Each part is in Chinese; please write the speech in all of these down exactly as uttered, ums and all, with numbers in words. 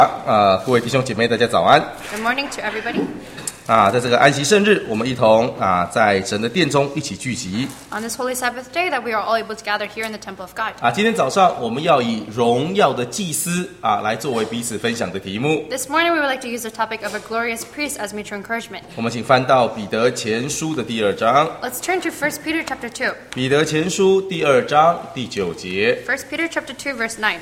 啊，各位弟兄姐妹，大家早安。 Good morning to everybody. 啊，在这个安息圣日，我们一同啊，在神的殿中一起聚集。 On this holy Sabbath day, that we are all able to gather here in the temple of God. 啊，今天早上我们要以荣耀的祭司啊来作为彼此分享的题目。 This morning, we would like to use the topic of a glorious priest as mutual encouragement. 我们请翻到彼得前书的第二章。 Let's turn to First Peter chapter two. 彼得前书第二章第九节。 First Peter chapter two, verse nine.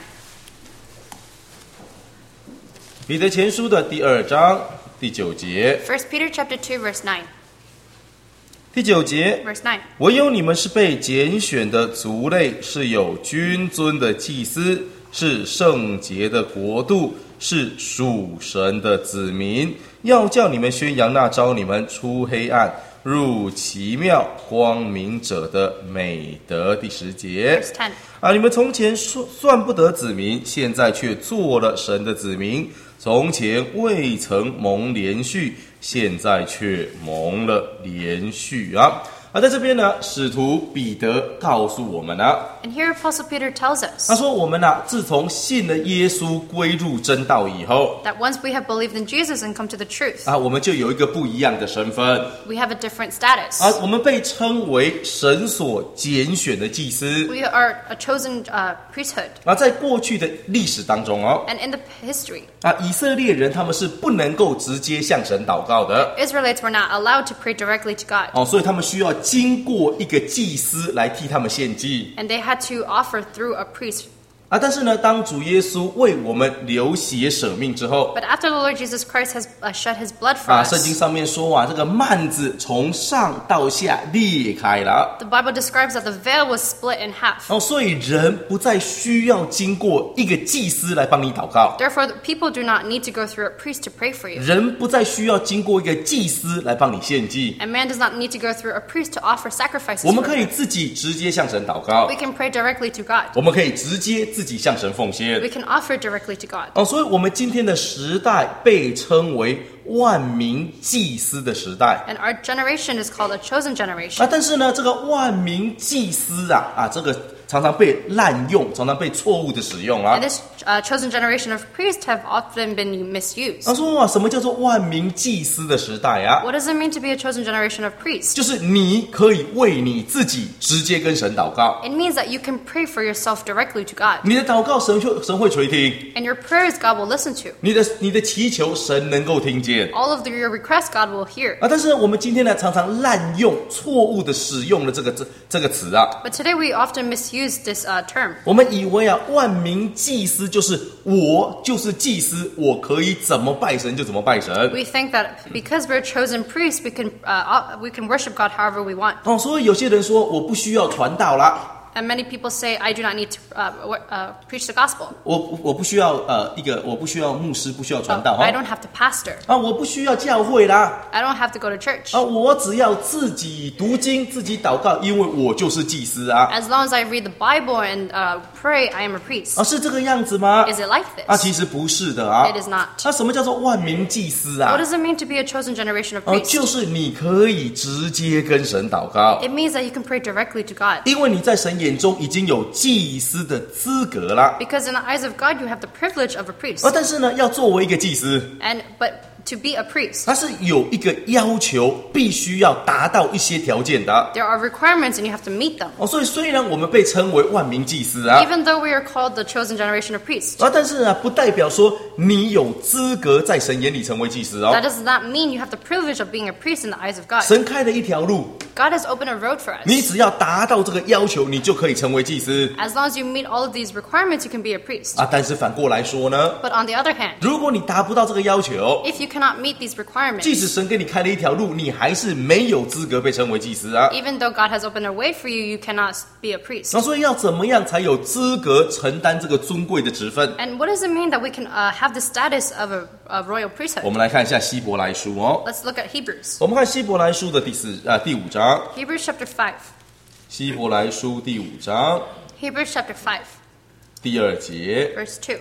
彼得前书的第二章第九节。 First Peter chapter two, verse nine. 第九节 Verse nine. 唯有你们是被拣选的族类，是有君尊的祭司，是圣洁的国度，是属神的子民，要叫你们宣扬那召你们出黑暗入奇妙光明者的美德。第十节 Verse ten. 啊，你们从前算不得子民，现在却做了神的子民；从前未曾蒙连续，现在却蒙了连续啊！啊，在这边呢，使徒彼得告诉我们啊， And here Apostle Peter tells us 他说我们啊，自从信了耶稣归入真道以后 that once we have believed in Jesus and come to the truth, 啊，我们就有一个不一样的身份 we have a different status. 啊，我们被称为神所拣选的祭司 We are a chosen uh, priesthood. 啊，在过去的历史当中哦 And in the history, 啊，以色列人他们是不能够直接向神祷告的 Israelites were not allowed to pray directly to God. 哦，所以他们需要经过一个祭司来替他们献祭 And they had to offer through a priest. 啊。但是呢，当主耶稣为我们流血舍命之后 But after the Lord Jesus Christ has uh, shed his blood for 啊， us, 圣经上面说啊，这个幔子从上到下裂开了 the Bible describes that the veil was split in half. 哦，所以人不再需要经过一个祭司来帮你祷告， Therefore, the people do not need to go through a priest to pray for you. 人不再需要经过一个祭司来帮你献祭， And man does not need to go through a priest to offer sacrifices 我们 for 可以 him. 自己直接向神祷告 We，can pray directly to God. 我们可以直接自己向神奉献。 We can offer directly to God. 哦，所以我们今天的时代被称为万民祭司的时代 And our generation is called a chosen 啊， generation. 但是呢，这个万民祭司啊啊，这个常常被滥用，常常被错误的使用啊 And。this uh, chosen generation of priests have often been misused. 他说啊，什么叫做万民祭司的时代啊？ What does it mean to be a chosen generation of priests? 就是你可以为你自己直接跟神祷告， It means that you can pray for yourself directly to God. 你的祷告神会神会垂听， And your prayers God will listen to. 你的你的祈求神能够听见 All of the, your requests God will hear. 啊。但是呢，我们今天呢，常常滥用、错误的使用了这个这这个词啊。 But today we often misuse this uh, term. 我们以为啊，万民祭司就是我就是祭司，我可以怎么拜神就怎么拜神 We think that because we're chosen priests, we can uh, we can worship God however we want. 哦。所以有些人说我不需要传道啦。 And many people say, I do not need to uh, uh, preach the gospel. 我我不需要呃一个我不需要牧师，不需要传道 I 哈 don't have to pastor. 啊，我不需要教会啦 I don't have to go to church. 啊，我只要自己读经自己祷告，因为我就是祭司啊 As long as I read the Bible and uh, pray, I am a priest. 啊，是这个样子吗？ Is it like 啊， this? 其实不是的啊 It is not. 那什么叫做万民祭司啊 What？does it mean to be a chosen generation of 哦， priests? 就是你可以直接跟神祷告， It means that you can pray directly to God. 因为你在神眼中已经有祭司的资格啦。 Because in the eyes of God, you have the privilege of a priest. 啊，但是呢，要作为一个祭司， And but to be a priest, 它是有一个要求，必须要达到一些条件的。 there are requirements and you have to meet them. 哦，所以虽然我们被称为万民祭司啊， Even though we are called the chosen generation of priests, 啊，但是啊，不代表说你有资格在神眼里成为祭司哦 that。does not mean you have the privilege of being a priest in the eyes of God. 神开了一条路， God has opened a road for 你 us. 只要达到这个要求，你就可以成为祭司 As long as you meet all of these requirements, you can be a priest. 啊。但是反过来说呢， But on the other hand, 如果你达不到这个要求， if you cannot meet these 即 requirements, 使神给你开了一条路，你还是没有资格被称为祭司啊。 even though God has opened a way for you, you cannot be a priest. 那所以要怎么样才有资格承担这个尊贵的职分？ And what does it mean that we can uh, have the status of a, a royal 我 priesthood? 们来看一下希伯来书哦。 Let's look at Hebrews. 我们看希伯来书的第四啊、第五章， Hebrews chapter five. 希伯来书第五章 Hebrews chapter five, 第二节， verse two.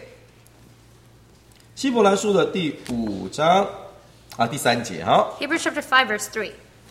希伯来书的第五章啊第三节哈。 Hebrews chapter five, verse three.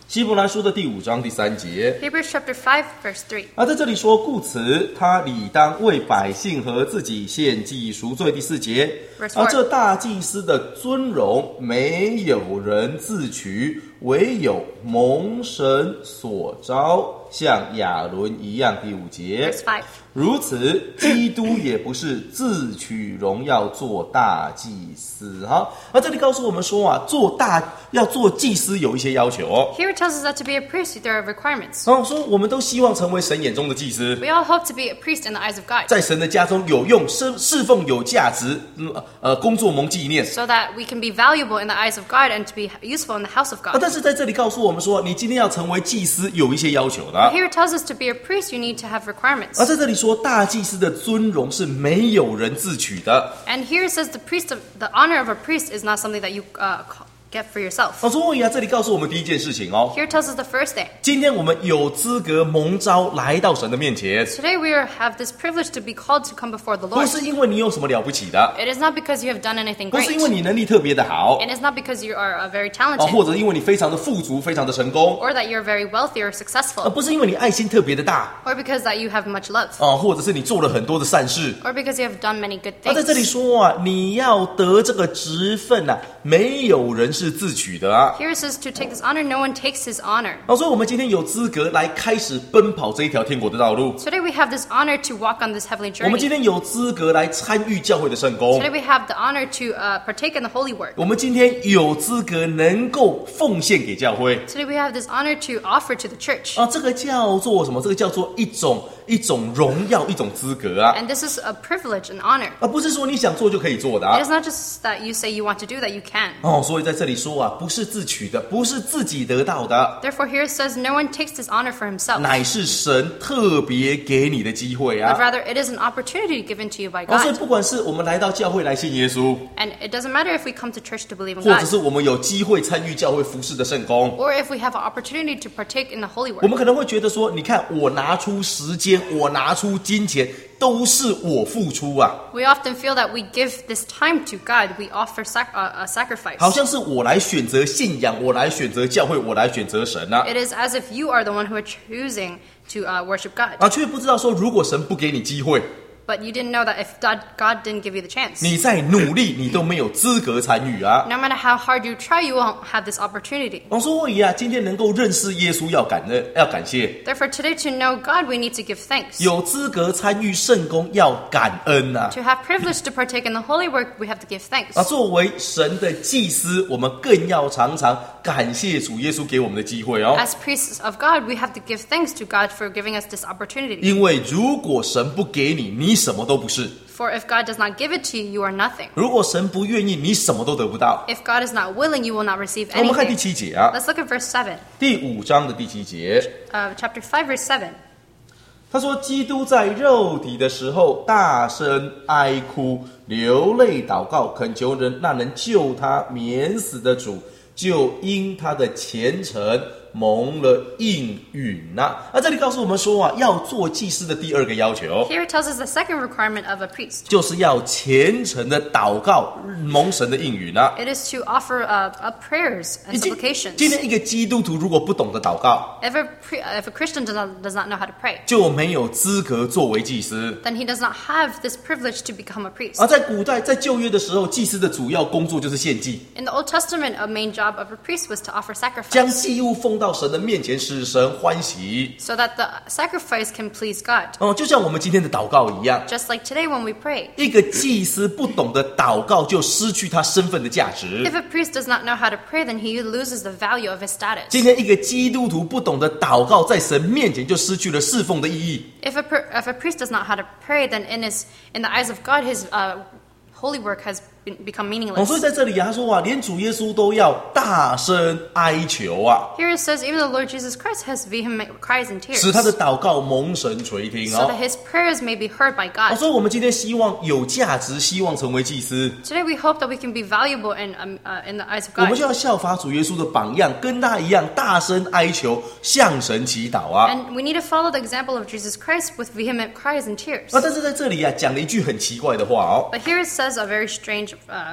希伯来书的第五章第三节 Hebrews chapter five, verse three. 啊，在这里说，故此他理当为百姓和自己献祭赎罪。第四节 Verse 啊， four. 这大祭司的尊荣没有人自取，唯有蒙神所招，像亚伦一样。第五节 Verse five. 如此，基督也不是自取荣耀做大祭司。哈，那这里告诉我们说啊，做大要做祭司有一些要求哦。 Here it tells us that to be a priest, there are requirements. 哦，说我们都希望成为神眼中的祭司， We all hope to be a priest in the eyes of God, 在神的家中有用，侍侍奉有价值，嗯呃，工作蒙纪念。 so that we can be valuable in the eyes of God and to be useful in the house of 啊， God. 但是在这里告诉我们说，你今天要成为祭司有一些要求的。 Here it tells us to be a priest, you need to have requirements. 而在这里说，大祭司的尊荣是没有人自取的。 And here it says the priest of the honor of a priest is not something that you uh, get for yourself. 啊，所以啊，这里告诉我们第一件事情哦， Here it tells us the first thing. 今天我们有资格蒙召来到神的面前， Today we are, have this privilege to be called to come before the 不 Lord. 是因为你有什么了不起的， It is not because you have done anything 不 great. 是因为你能力特别的好， It is not because you are uh, very 啊， talented 或者因为你非常的富足，非常的成功， or that you're very wealthy or 而 successful 不是因为你爱心特别的大， or because that you have much love 啊，或者是你做了很多的善事。 or because you have done many good 而在这里 things. 说啊，你要得这个职分啊，没有人是自取的啊。 Here it says to take this honor, no one takes his honor. 啊，所以我们今天有资格来开始奔跑这一条天国的道路。 Today we have this honor to walk on this heavenly 我们今 journey. 天有资格来参与教会的圣工。 Today we have the honor to uh, partake in the holy work. 我们今天有资格能够奉献给教会。 Today we have this honor to offer to the church. 啊，这个叫做什么？这个叫做一种一种荣耀，一种资格啊。 And this is a privilege and honor. 啊，不是说你想做就可以做的 It 啊 is。not just that you say you want to do that, you can. 哦，所以在这里说啊，不是自取的，不是自己得到的， Therefore here it says no one takes this honor for himself, 乃是神特别给你的机会 but 啊。 rather it is an opportunity given to you by 哦，所以 God. 不管是我们来到教会来信耶稣， And it doesn't matter if we come to church to believe in 或者 God, 是我们有机会参与教会服侍的圣工， or if we have an opportunity to partake in the holy 我 work. 们可能会觉得说，你看我拿出时间，我拿出金钱，都是我付出啊， We often feel that we give this time to God, we offer sac- uh, a sacrifice. 好像是我来选择信仰，我来选择教会，我来选择神啊。 It is as if you are the one who are choosing to uh, worship God. 啊，却不知道说，如果神不给你机会， But you didn't know that if God, God didn't give you the chance, 你再努力，你都没有资格参与啊。 no matter how hard you try, you won't have this opportunity. 哦，所以啊，今天能够认识耶稣，要感恩，要感谢； Therefore, today to know God, we need to give thanks. 有资格参与圣工，要感恩啊。 To have privilege to partake in the holy work, we have to give thanks. 啊，作为神的祭司，我们更要常常感谢主耶稣给我们的机会哦。 As priests of God, we have to give thanks to God for giving us this opportunity. 因为如果神不给你，你什么都不是； For if God does not give it to you, you are nothing. 如果神不愿意，你什么都得不到。 If God is not willing, you will not receive 我们看第 anything. 七节啊， Let's look at verse seven, 第五章的第七节， uh, chapter five, verse seven. 他说：“基督在肉体的时候，大声哀哭，流泪祷告，恳求人那能救他免死的主，就因他的虔诚蒙了应允呐、啊。这里告诉我们说啊，要做祭司的第二个要求， Here it tells us the second requirement of a priest. 就是要虔诚的祷告，蒙神的应允啊。 It is to offer uh, uh, prayers and 今 supplications. 今天一个基督徒如果不懂得祷告， If a, pre- uh, if a Christian does not, does not know how to pray, 就没有资格作为祭司。 then he does not have this privilege to become a priest. 而在古代，在旧约的时候，祭司的主要工作就是献祭， In the Old Testament, a main job of a priest was to offer 将 sacrifice 祭物奉到神的面前，使神欢喜。 so that the sacrifice can please God. 哦，就像我们今天的祷告一样， Just like today when we pray. 一个祭司不懂得祷告，就失去他身份的价值。 If a priest does not know how to pray, then he loses the value of his status. 今天一个基督徒不懂得祷告，在神面前就失去了侍奉的意义。 If a, per- if a priest does not know how to pray, then in his in the eyes of God, his uh, holy work has been, become 哦， meaningless. 所以在这里啊，他说啊，连主耶稣都要大声哀求啊， Here it says, even the Lord Jesus Christ has vehement cries and tears, 使他的祷告蒙神垂听 so 哦 that。his prayers may be heard by 哦， God. 所以我们今天希望有价值，希望成为祭司， Today we hope that we can be valuable in um, uh, in the eyes of 我们 God. 就要效法主耶稣的榜样，跟他一样大声哀求，向神祈祷啊。 And we need to follow the example of Jesus Christ with vehement cries and tears. 啊，但是在这里啊，讲了一句很奇怪的话哦。 But here it says a very strange uh,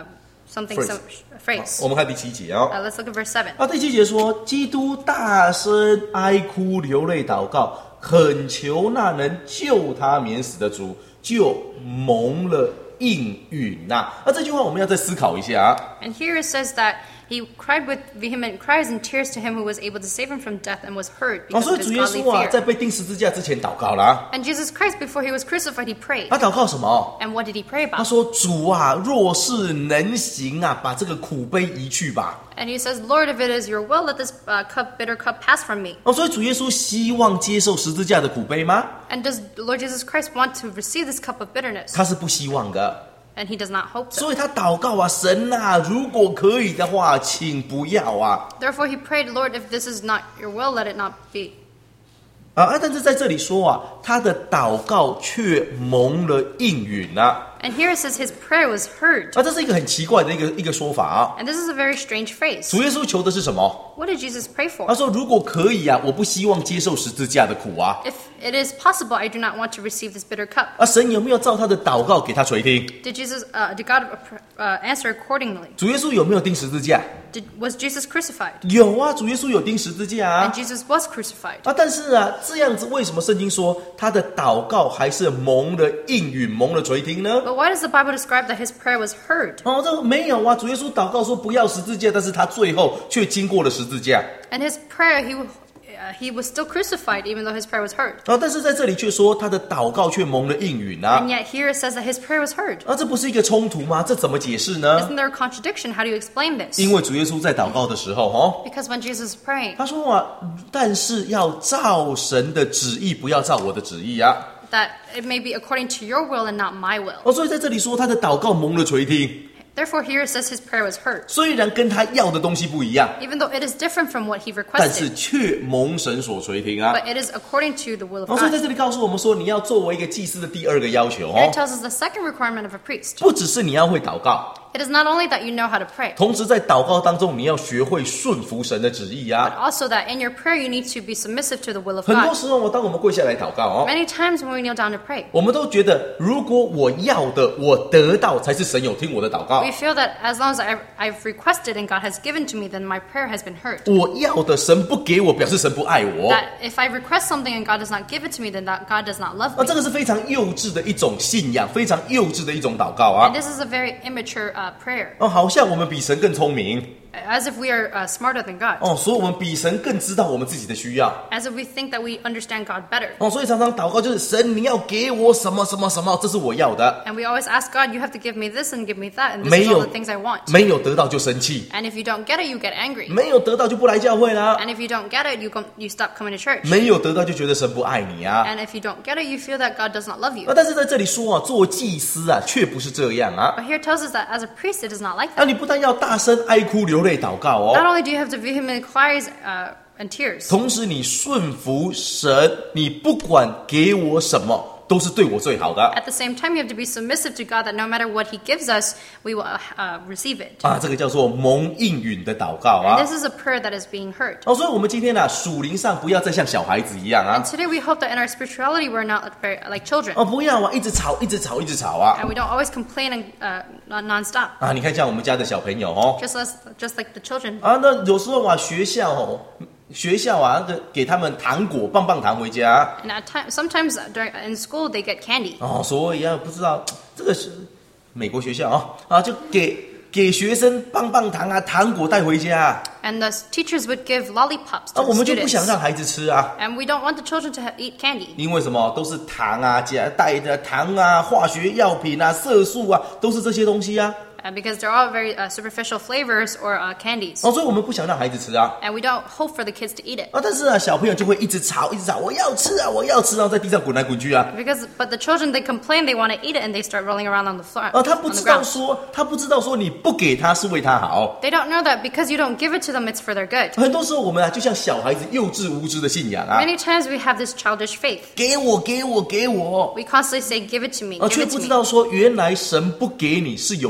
something Phrase. so a phrase. 我们看第七节哦。 Uh, let's look at verse seven. 啊，第七节说，基督大声哀哭流泪祷告，恳求那能救他免死的主，就蒙了应允呐、啊。那这句话我们要再思考一下啊。 And here it says that he cried with vehement cries and tears to him who was able to save him from death and was heard 哦， because 所 of 以 his 主耶 godly 稣啊，在 fear. 被钉十字架之前祷告啦。 And Jesus Christ, before he was crucified, he prayed. 他祷告什么？ And what did he pray 他 about? 说：“主啊，若是能行啊，把这个苦杯移去吧。” And he says, Lord, if it is your will, let this uh, cup, bitter cup pass from me. 哦，所以主耶稣希望接受十字架的苦杯吗？ And does Lord Jesus Christ want to receive this cup of bitterness? 他是不希望的。 And he does not hope so. 所以他祷告啊，神啊，如果可以的话，请不要啊。 Therefore he prayed, Lord, if this is not your will, let it not be. 啊，但是在这里说啊，他的祷告却蒙了应允啊。 And here it says his prayer was heard. 啊，这是一个很奇怪的一个一个说法啊。 And this is a very strange phrase. 主耶稣求的是什么？ What did Jesus pray 他 for? 说：“如果可以啊，我不希望接受十字架的苦啊。 If it is possible, I do not want to receive this bitter cup. ” 啊，神有没有照他的祷告给他垂听？ Did Jesus, uh, did God uh, answer accordingly? 主耶稣有没有钉十字架？ Did, was Jesus crucified? 有啊，主耶稣有钉十字架啊 And。Jesus was crucified. 啊，但是啊，这样子为什么圣经说他的祷告还是蒙了应允、蒙了垂听呢？ But why does the Bible describe that his prayer was heard? 哦，这没有啊，主耶稣祷告说不要十字架，但是他最后却经过了十字架。 And his prayer, he, uh, he was still crucified even though his prayer was heard. 啊，但是在这里却说他的祷告却蒙了应允 And 啊。 yet here it says that his prayer was heard. 啊，这不是一个冲突吗？这怎么解释呢？ Isn't there a contradiction? How do you explain this? 因为主耶稣在祷告的时候，哦， Because when Jesus is praying, 他说啊，但是要照神的旨意，不要照我的旨意啊。 that it may be according to your will and not my will. 哦，所以在这里说他的祷告蒙了垂听， Therefore here it says his prayer was heard. 虽然跟他要的东西不一样， Even though it is different from what he 但是 requested, 却蒙神所垂听啊。 but it is according to the will of 哦，所以在 God. 这里告诉我们说，你要作为一个祭司的第二个要求 Here 哦 it，tells us the second requirement of a priest. 不只是你要会祷告， It is not only that you know how to pray, 同时在祷告当中你要学会顺服神的旨意 but 啊。 also that in your prayer you need to be submissive to the will of 很多 God. 时候，我当我们跪下来祷告哦， Many times when we kneel down to pray, 我们都觉得如果我要的我得到，才是神有听我的祷告 we。feel that as long as I've, I've requested and God has given to me, then my prayer has been heard. 我要的神不给我，表示神不爱我。 That if I request something and God does not give it to me, then that God does not love 啊，这 me. 个是非常幼稚的一种信仰，非常幼稚的一种祷告啊 And。this is a very immature uh, prayer, 哦，好像我们比神更聪明 as if we are uh, smarter than God, 哦，所以我们比神更知道我们自己的需要 as if we think that we understand God better. 哦，所以常常祷告就是神，你要给我什么什么什么，这是我要的。 And we always ask God, you have to give me this and give me that, and this 没 is 有 all the things I want. 没有得到就生气， And if you don't get it, you get angry. 没有得到就不来教会啦， And if you don't get it, you, go, you stop coming to church. 没有得到就觉得神不爱你啊。 And if you don't get it, you feel that God does not love you. 啊，但是在这里说啊，做祭司啊，却不是这样啊。 But here it tells us that as a priest, it is not like 啊， that. 你不但要大声哀哭流泪祷告 Not 哦， only do you have to vehement cries uh, and tears, 同时你顺服神，你不管给我什么，都是对我最好的 at the same time, you have to be submissive to God that no matter what He gives us, we will uh, uh, receive it. 啊。这个叫做蒙应允的祷告 And 啊。 this is a prayer that is being heard. 哦，所以我们今天啊，属灵上不要再像小孩子一样 And 啊。 today we hope that in our spirituality, we're not very, like children. 哦，不要啊，一直吵，一直吵，一直吵啊。 And we don't always complain and, uh, non- non-stop. 啊，你看像我们家的小朋友哦， Just, as, just like the children. 啊，那有时候啊，学校哦，学校啊，那个给他们糖果、棒棒糖回家 And at time, sometimes during, in school, they get candy. 哦，所以啊，不知道这个是美国学校啊，啊，就给给学生棒棒糖啊、糖果带回家 And the teachers would give lollipops 啊， to 我 the 们就不想 students. 让孩子吃啊， And we don't want the children to ha- eat candy. 因为什么？都是糖啊，加带的糖啊、化学药品啊、色素啊，都是这些东西啊。 Uh, because they're all very uh, superficial flavors or uh, candies. 哦，所以我们不想让孩子吃啊。 And we don't hope for the kids to eat it. 啊，但是啊，小朋友就会一直吵，一直吵，我要吃啊，我要吃，然后在地上滚来滚去啊。 Because, but the children, they complain they want to eat it and they start rolling around on the floor. 啊，他 on 不 the 知道 ground. 说，他不知道说你不给他是为他好。 They don't know that because you don't give it to them, it's for their good. 很多时候我们啊，就像小孩子幼稚无知的信仰啊， Many times we have this childish faith. 给我，给我，给我， We constantly say, give it to me, 啊， give 却 it 不 to 知 me. 道说，原来神不给你是有更美的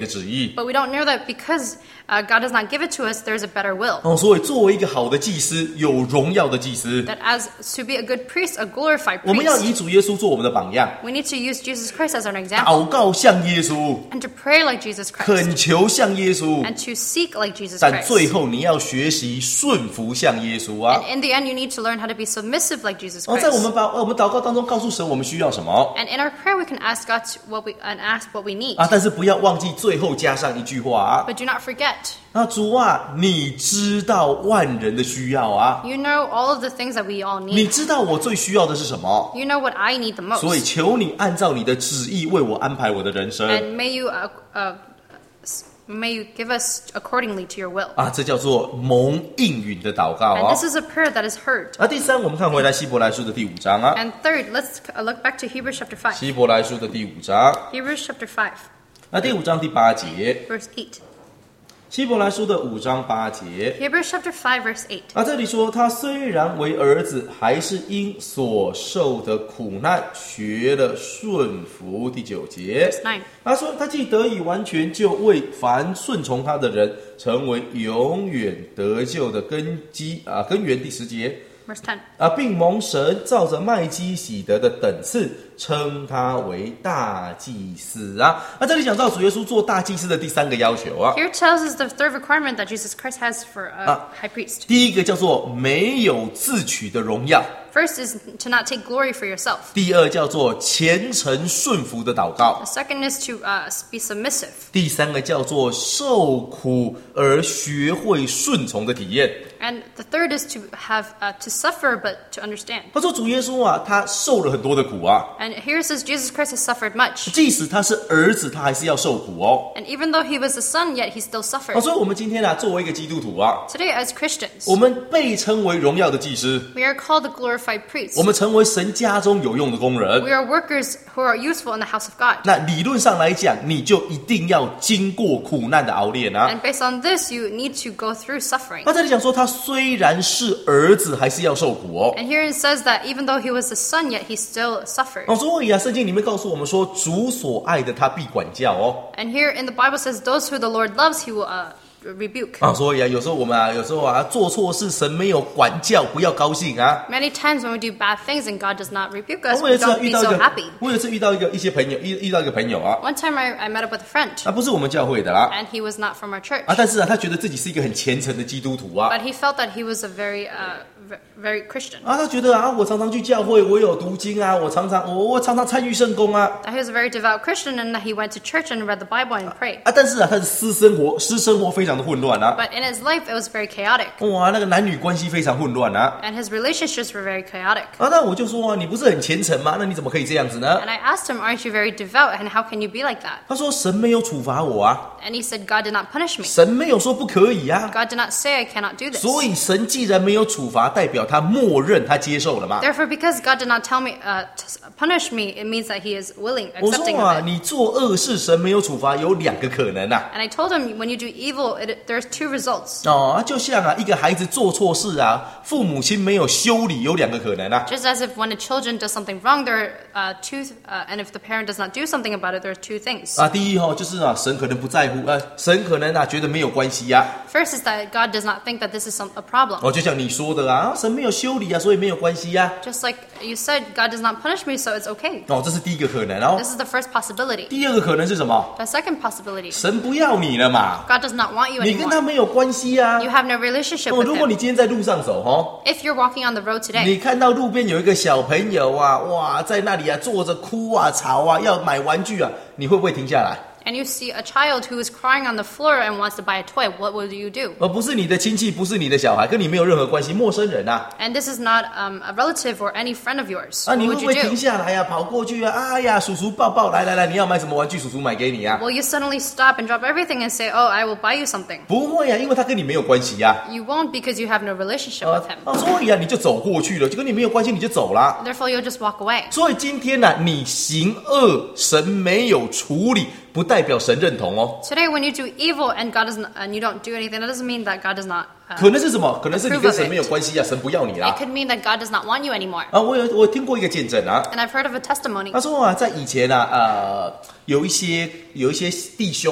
的旨意。 But we don't know that because uh, God does not give it to us, there's a better will. 哦，所以作为一个好的祭司，有荣耀的祭司， That as to be a good priest, a glorified 我们要 priest, 以主耶稣做我们的榜样， we need to use Jesus Christ as an example 祷告像耶稣， and to pray like Jesus Christ 恳求像耶稣， and to seek like Jesus 但最 Christ. 后你要学习顺服像耶稣啊！ And in the end, you need to learn how to be submissive like Jesus 哦，在我 Christ. 们把我们祷告当中告诉神我们需要什么 And in our prayer, we can ask God to what we and ask what we need. 啊，但是不要忘记最后加上一句话啊！ But do not forget, 啊，主啊，你知道万人的需要啊， you know all of the things that we all 你 need. 知道我最需要的是什么， You know what I need the 所以 most. 求你按照你的旨意为我安排我的人生 And may you, uh, uh, s- may you give us accordingly to your will. 啊，这叫做蒙应允的祷告 And 啊 this。is a prayer that is heard. 啊，第三，我们看回来希伯来书的第五章啊， And third, let's uh, look back to Hebrews chapter five. 希伯来书的第五章， Hebrews chapter five, 那第五章第八节， verse eight. 希伯来书的五章八节。 Hebrews chapter five, verse eight. 啊，这里说他虽然为儿子，还是因所受的苦难学了顺服。第九节 Verse nine. 他说他既得以完全，就为凡顺从他的人成为永远得救的根基啊根源。第十节 Verse ten. 啊，并蒙神照着麦基洗德的等次，称他为大祭司啊。那这里讲到主耶稣做大祭司的第三个要求啊， Here it tells us the third requirement that Jesus Christ has for a Ah. high priest. 第一个叫做没有自取的荣耀。 First is to not take glory for yourself. 第二叫做虔诚顺服的祷告， The second is to uh, be submissive. 第三个叫做受苦而学会顺从的体验。 And the third is to have uh, to suffer but to understand. 他说主耶稣啊，他受了很多的苦啊， And here it says Jesus Christ has suffered much. 即使他是儿子，他还是要受苦哦。 And even though he was the son, yet he still 啊， suffered. 所以我们今天啊，作为一个基督徒啊， Today, as Christians, 我们被称为荣耀的祭司， we are called the glorified priests. 我们成为神家中有用的工人。 We are workers who are useful in the house of God. 那理论上来讲，你就一定要经过苦难的熬炼啊。 And based on this, you need to go through suffering. 那这里讲说，他虽然是儿子，还是要受苦哦。 And here it says that even though he was the son, yet he still suffered. 哦，所以啊，圣经里面告诉我们说，主所爱的，他必管教哦。 And here in the Bible says, those who the Lord loves, he will uh, rebuke. 啊，所以啊，有时候我们啊，有时候啊，做错事，神没有管教，不要高兴啊。 Many times when we do bad things and God does not rebuke 啊 us, 我有 we 一次啊 don't 遇 be 到一 so 个 happy. 我有一次遇到一个一些朋友，遇遇到一个朋友啊， One time I, I met up with a friend, 啊，不是我们教会的啦， and he was not from our church. 啊，但是啊，他觉得自己是一个很虔诚的基督徒啊， But he felt that he was a very, uh, ve- very Christian. 啊，他觉得啊，我常常去教会，我有读经啊，我常常我我常常参与圣工啊， That he was a very devout Christian and that he went to church and read the Bible and prayed. 啊，但是啊，他的私生活私生活非常的混乱啊， But in his life, it was very chaotic. 哇，那个男女关系非常混乱啊， And his relationships were very chaotic. 啊，那我就说啊，你不是很虔诚吗？那你怎么可以这样子呢？ And I asked him, aren't you very devout? And how can you be like that? 他说神没有处罚我啊， And he said, God did not punish me. 神没有说不可以啊， God did not say I cannot do this. 所以神既然没有处罚，代表他默认他接受了嘛。 Therefore, because God did not tell me, uh, to punish me, it means that he is willing, 我 accepting 说啊， of it. 你做恶事，神没有处罚，有两个可能啊。 And I told him, when you do evil, it, there's two results. 哦，就像啊，一个孩子做错事啊，父母亲没有修理，有两个可能啊。 Just as if when a children does something wrong, there are uh, two, uh, and if the parent does not do something about it, there are two things. 啊，第一哦，就是啊，神可能不在乎，呃，神可能啊觉得没有关系呀、啊。 First is that God does not think that this is some, a problem. 哦，就像你说的啊，神没有修理啊，所以没有关系呀、 Just like you said, God does not punish me, so it's okay. 哦，这是第一个可能哦。 This is the first possibility. 第二个可能是什么？ The second possibility, 神不要你了嘛， God does not want you 你跟他 anymore. 没有关系呀、 You have no relationship 哦， with 如果 him. 你今天在路上走哦， If you're walking on the road today, 你看到路边有一个小朋友啊，哇，在那里啊坐着哭啊吵啊，要买玩具啊，你会不会停下来？ and you see a child who is crying on the floor and wants to buy a toy, what will you do? 而不是你的亲戚，不是你的小孩，跟你没有任何关系，陌生人啊， And this is not um, a relative or any friend of yours. 啊， What 你会 would 不会 you 停 do? 下来啊，跑过去啊，哎呀，叔叔抱抱，来来来，你要买什么玩具，叔叔买给你啊？ Will you suddenly stop and drop everything and say, oh, I will buy you something? 不会啊，因为他跟你没有关系呀、 You won't because you have no relationship 啊， with him. 啊，所以啊，你就走过去了，就跟你没有关系，你就走了。 Therefore, you'll just walk away. 所以今天呢、啊，你行恶，神没有处理，不代表神认同哦。 Today, when you do evil and God doesn't, and you don't do anything, that doesn't mean that God does not. Uh, 可能是什么？可能是你跟神没有关系啊，神不要你 it 啦。 could mean that God does not want you anymore. 啊，我有我听过一个见证啊， And I've heard of a testimony 他说啊，在以前啊，呃，有一些有一些弟兄哈、哦，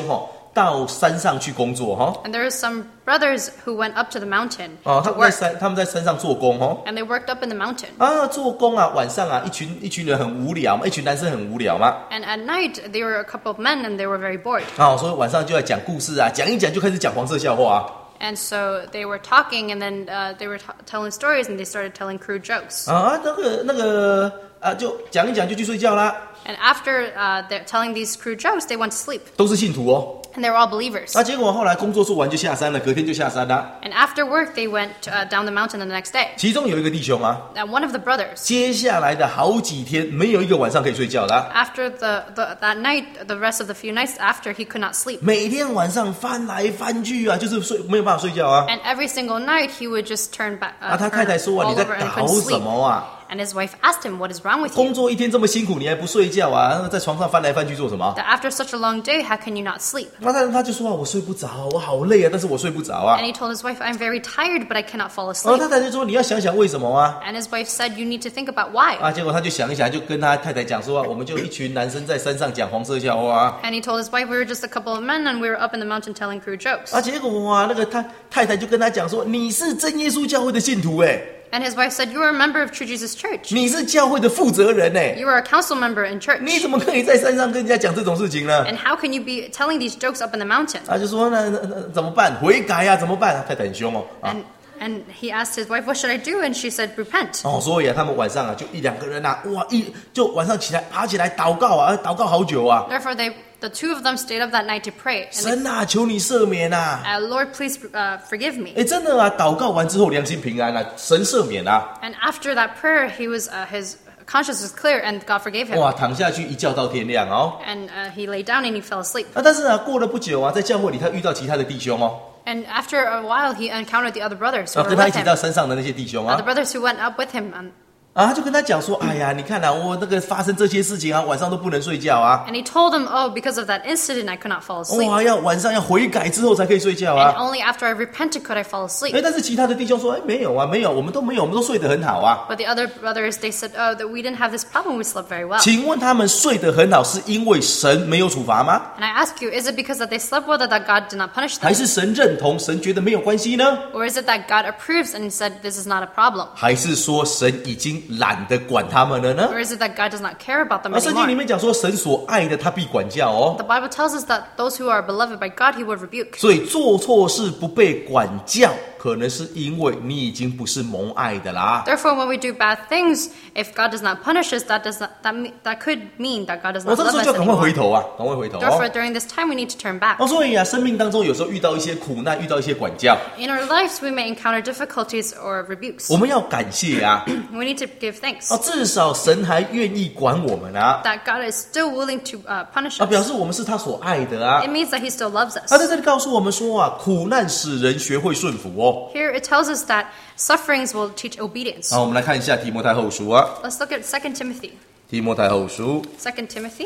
到山上去工作哈。 And there are some brothers who went up to the mountain 哦， to 他们在 work. 山，他们在山上做工哦。 And they worked up in the mountain. 啊，做工啊，晚上啊，一群一群人很无聊嘛，一群男生很无聊嘛。 And at night, they were a couple of men and they were very bored. 啊，所以晚上就要讲故事啊，讲一讲就开始讲黄色笑话啊。 And so they were talking and then uh, they were t- telling stories and they started telling crude jokes. 啊，那个那个啊，就讲一讲就去睡觉啦。 And after uh, they're telling these crude jokes, they went to sleep. 都是信徒哦。 And they were all believers. 那结果后来工作做完就下山了，隔天就下山啦。 And after work, they went uh, down the mountain the next day. 其中有一个弟兄啊， And one of the brothers, 接下来的好几天没有一个晚上可以睡觉的啊， after the, the that night, the rest of the few nights after, he could not sleep. 每天晚上翻来翻去啊，就是睡没有办法睡觉啊。 And every single night, he would just turn back 啊， uh, 他太 turn 太说啊， all 你在 over and 搞 couldn't 什 sleep. 么啊？ And his wife asked him, "What is wrong with 工 you? 作一天这么辛苦，你还不睡觉啊？在床上翻来翻去做什么？ That after such a long day, how can you not sleep?" 那他他就说啊，我睡不着，我好累啊，但是我睡不着啊 And。he told his wife, "I'm very tired, but I cannot fall 然后 asleep." 他太太就说，你要想想为什么啊？ And his wife said, "You need to think about why." 啊，结果他就想一想，就跟他太太讲说啊，我们就一群男生在山上讲黄色笑话啊。 And he told his wife, "We were just a couple of men, and we were up in the mountain telling crude jokes." 啊，结果哇，那个他太太就跟他讲说，你是真耶稣教会的信徒哎， And his wife said, "You are a member of True Jesus Church. 你是教会的负责人哎， You are a council member in church. 你怎么可以在山上跟人家讲这种事情呢？ And how can you be telling these jokes up in the mountain?" 他就说那那那怎么办？悔改啊，怎么办？太太很凶哦啊。 And and he asked his wife, "What should I do?" And she said, "Repent." 哦，所以啊，他们晚上啊，就一两个人啊，哇，一就晚上起来爬起来祷告啊，祷告好久啊。 Therefore, they the two of them stayed up that night to pray. And they, 神啊，求你赦免啊！ uh, Lord, please uh, forgive me. 哎，真的啊，祷告完之后良心平安啊，神赦免啊。 And after that prayer, he was uh, his conscience was clear, and God forgave him. 哇，躺下去一觉到天亮哦。 And uh, he lay down and he fell asleep. 啊，但是啊，过了不久啊，在教会里他遇到其他的弟兄哦， And after a while, he encountered the other brothers who 啊， were 跟他一 with 起 him. 到山上的那些弟兄 Uh, 啊 the，brothers who went up with him. Um, 啊，他就跟他讲说，哎呀，你看啊，我那个发生这些事情啊，晚上都不能睡觉啊， and he told them, "Oh, because of that incident, I could not fall asleep. 哇，要晚上要悔改之后才可以睡觉 And 啊。 only after I repented could I fall asleep." 哎，但是其他的弟兄说，哎，没有啊，没有，我们都没有，我们都睡得很好啊。 But the other brothers, they said, "Oh, that we didn't have this problem. We slept very well." 请问他们睡得很好，是因为神没有处罚吗？ And I ask you, is it because that they slept well that, that God did not punish 还 them? 是神认同，神觉得没有关系呢？ Or is it that God approves and said this is not a problem? 还是说神已经懒得管他们了呢？ Or is it that God does not care about them 而圣经里 anymore? 面讲说，神所爱的他必管教哦。 The Bible tells us that those who are beloved by God, He would rebuke. 所以做错事不被管教，可能是因为你已经不是蒙爱的啦。 Therefore, when we do bad things, if God does not punish us, that does not that me, that could mean that God does 我 not 这个 love 时候 us 就要赶快回 anymore. 头啊，赶快回头 Therefore, 哦。 during this time, we need to turn back. 哦，所以啊，生命当中有时候遇到一些苦难，遇到一些管教， In our lives, we may encounter difficulties or rebukes. 我们要感谢啊。 We need to give thanks 哦，至少神还愿意管我们啊， that God is still willing to uh, punish 啊，表 us. 示我们是他所爱的啊 It。means that He still loves 他在 us. 这里告诉我们说啊，苦难使人学会顺服哦。 Here it tells us that sufferings will teach obedience. 好，我们来看一下提摩太后书啊， Let's look at Second Timothy. 提摩太后书， Second Timothy.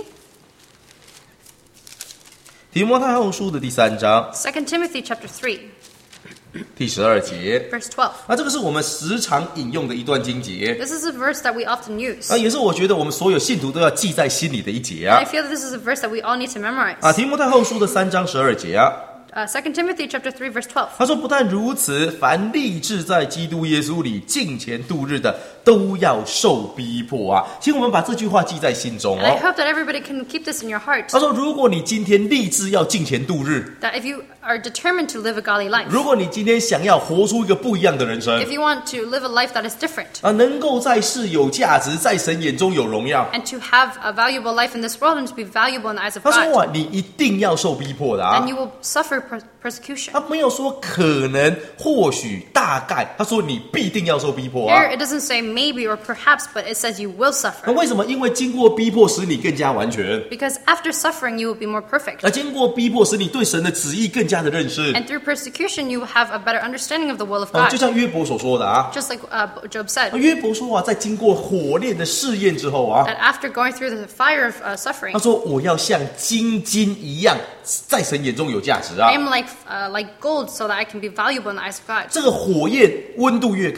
提摩太后书的第三章 Second Timothy chapter three, 第十二节。 verse twelve. 啊，这个是我们时常引用的一段经节， This is a verse that we often use. 啊，也是我觉得我们所有信徒都要记在心里的一节 And 啊 I。feel that this is a verse that we all need to memorize. 啊，提摩太后书的三章十二节啊， Uh, Second Timothy chapter three, verse twelve. 他说：“不但如此，凡立志在基督耶稣里敬虔度日的，都要受逼迫啊！”请我们把这句话记在心中 And I 哦。 hope that everybody can keep this in your heart. 他说：“如果你今天立志要敬虔度日， That if you are determined to live a godly life, 如果你今天想要活出一个不一样的人生 if you want to live a life that is different, 啊，能够在世有价值，在神眼中有荣耀， and to have a valuable life in this world and to be valuable in the eyes of 他说 God, 哇，你一定要受逼迫的 then 啊！ you will suffer per- persecution. 他没有说可能、或许、大概，他说你必定要受逼迫 Here 啊！ it doesn't say maybe or perhaps, but it says you will 那 suffer. 为什么？因为经过逼迫，使你更加完全。 Because after suffering, you will be more perfect. 而经过逼迫，使你对神的旨意更加的认识。 And through persecution, you will have a better understanding of the will of 啊， God. 就像约伯所说的啊， Just like uh, Job 啊 said, 约伯说啊，在经过火炼的试验之后啊， that after going through the fire of uh, 他 suffering, 说我要像金金一样，在神眼中有价值啊 I。am like uh, like gold so that I can be valuable in the eyes of God. 这个火焰温度越高，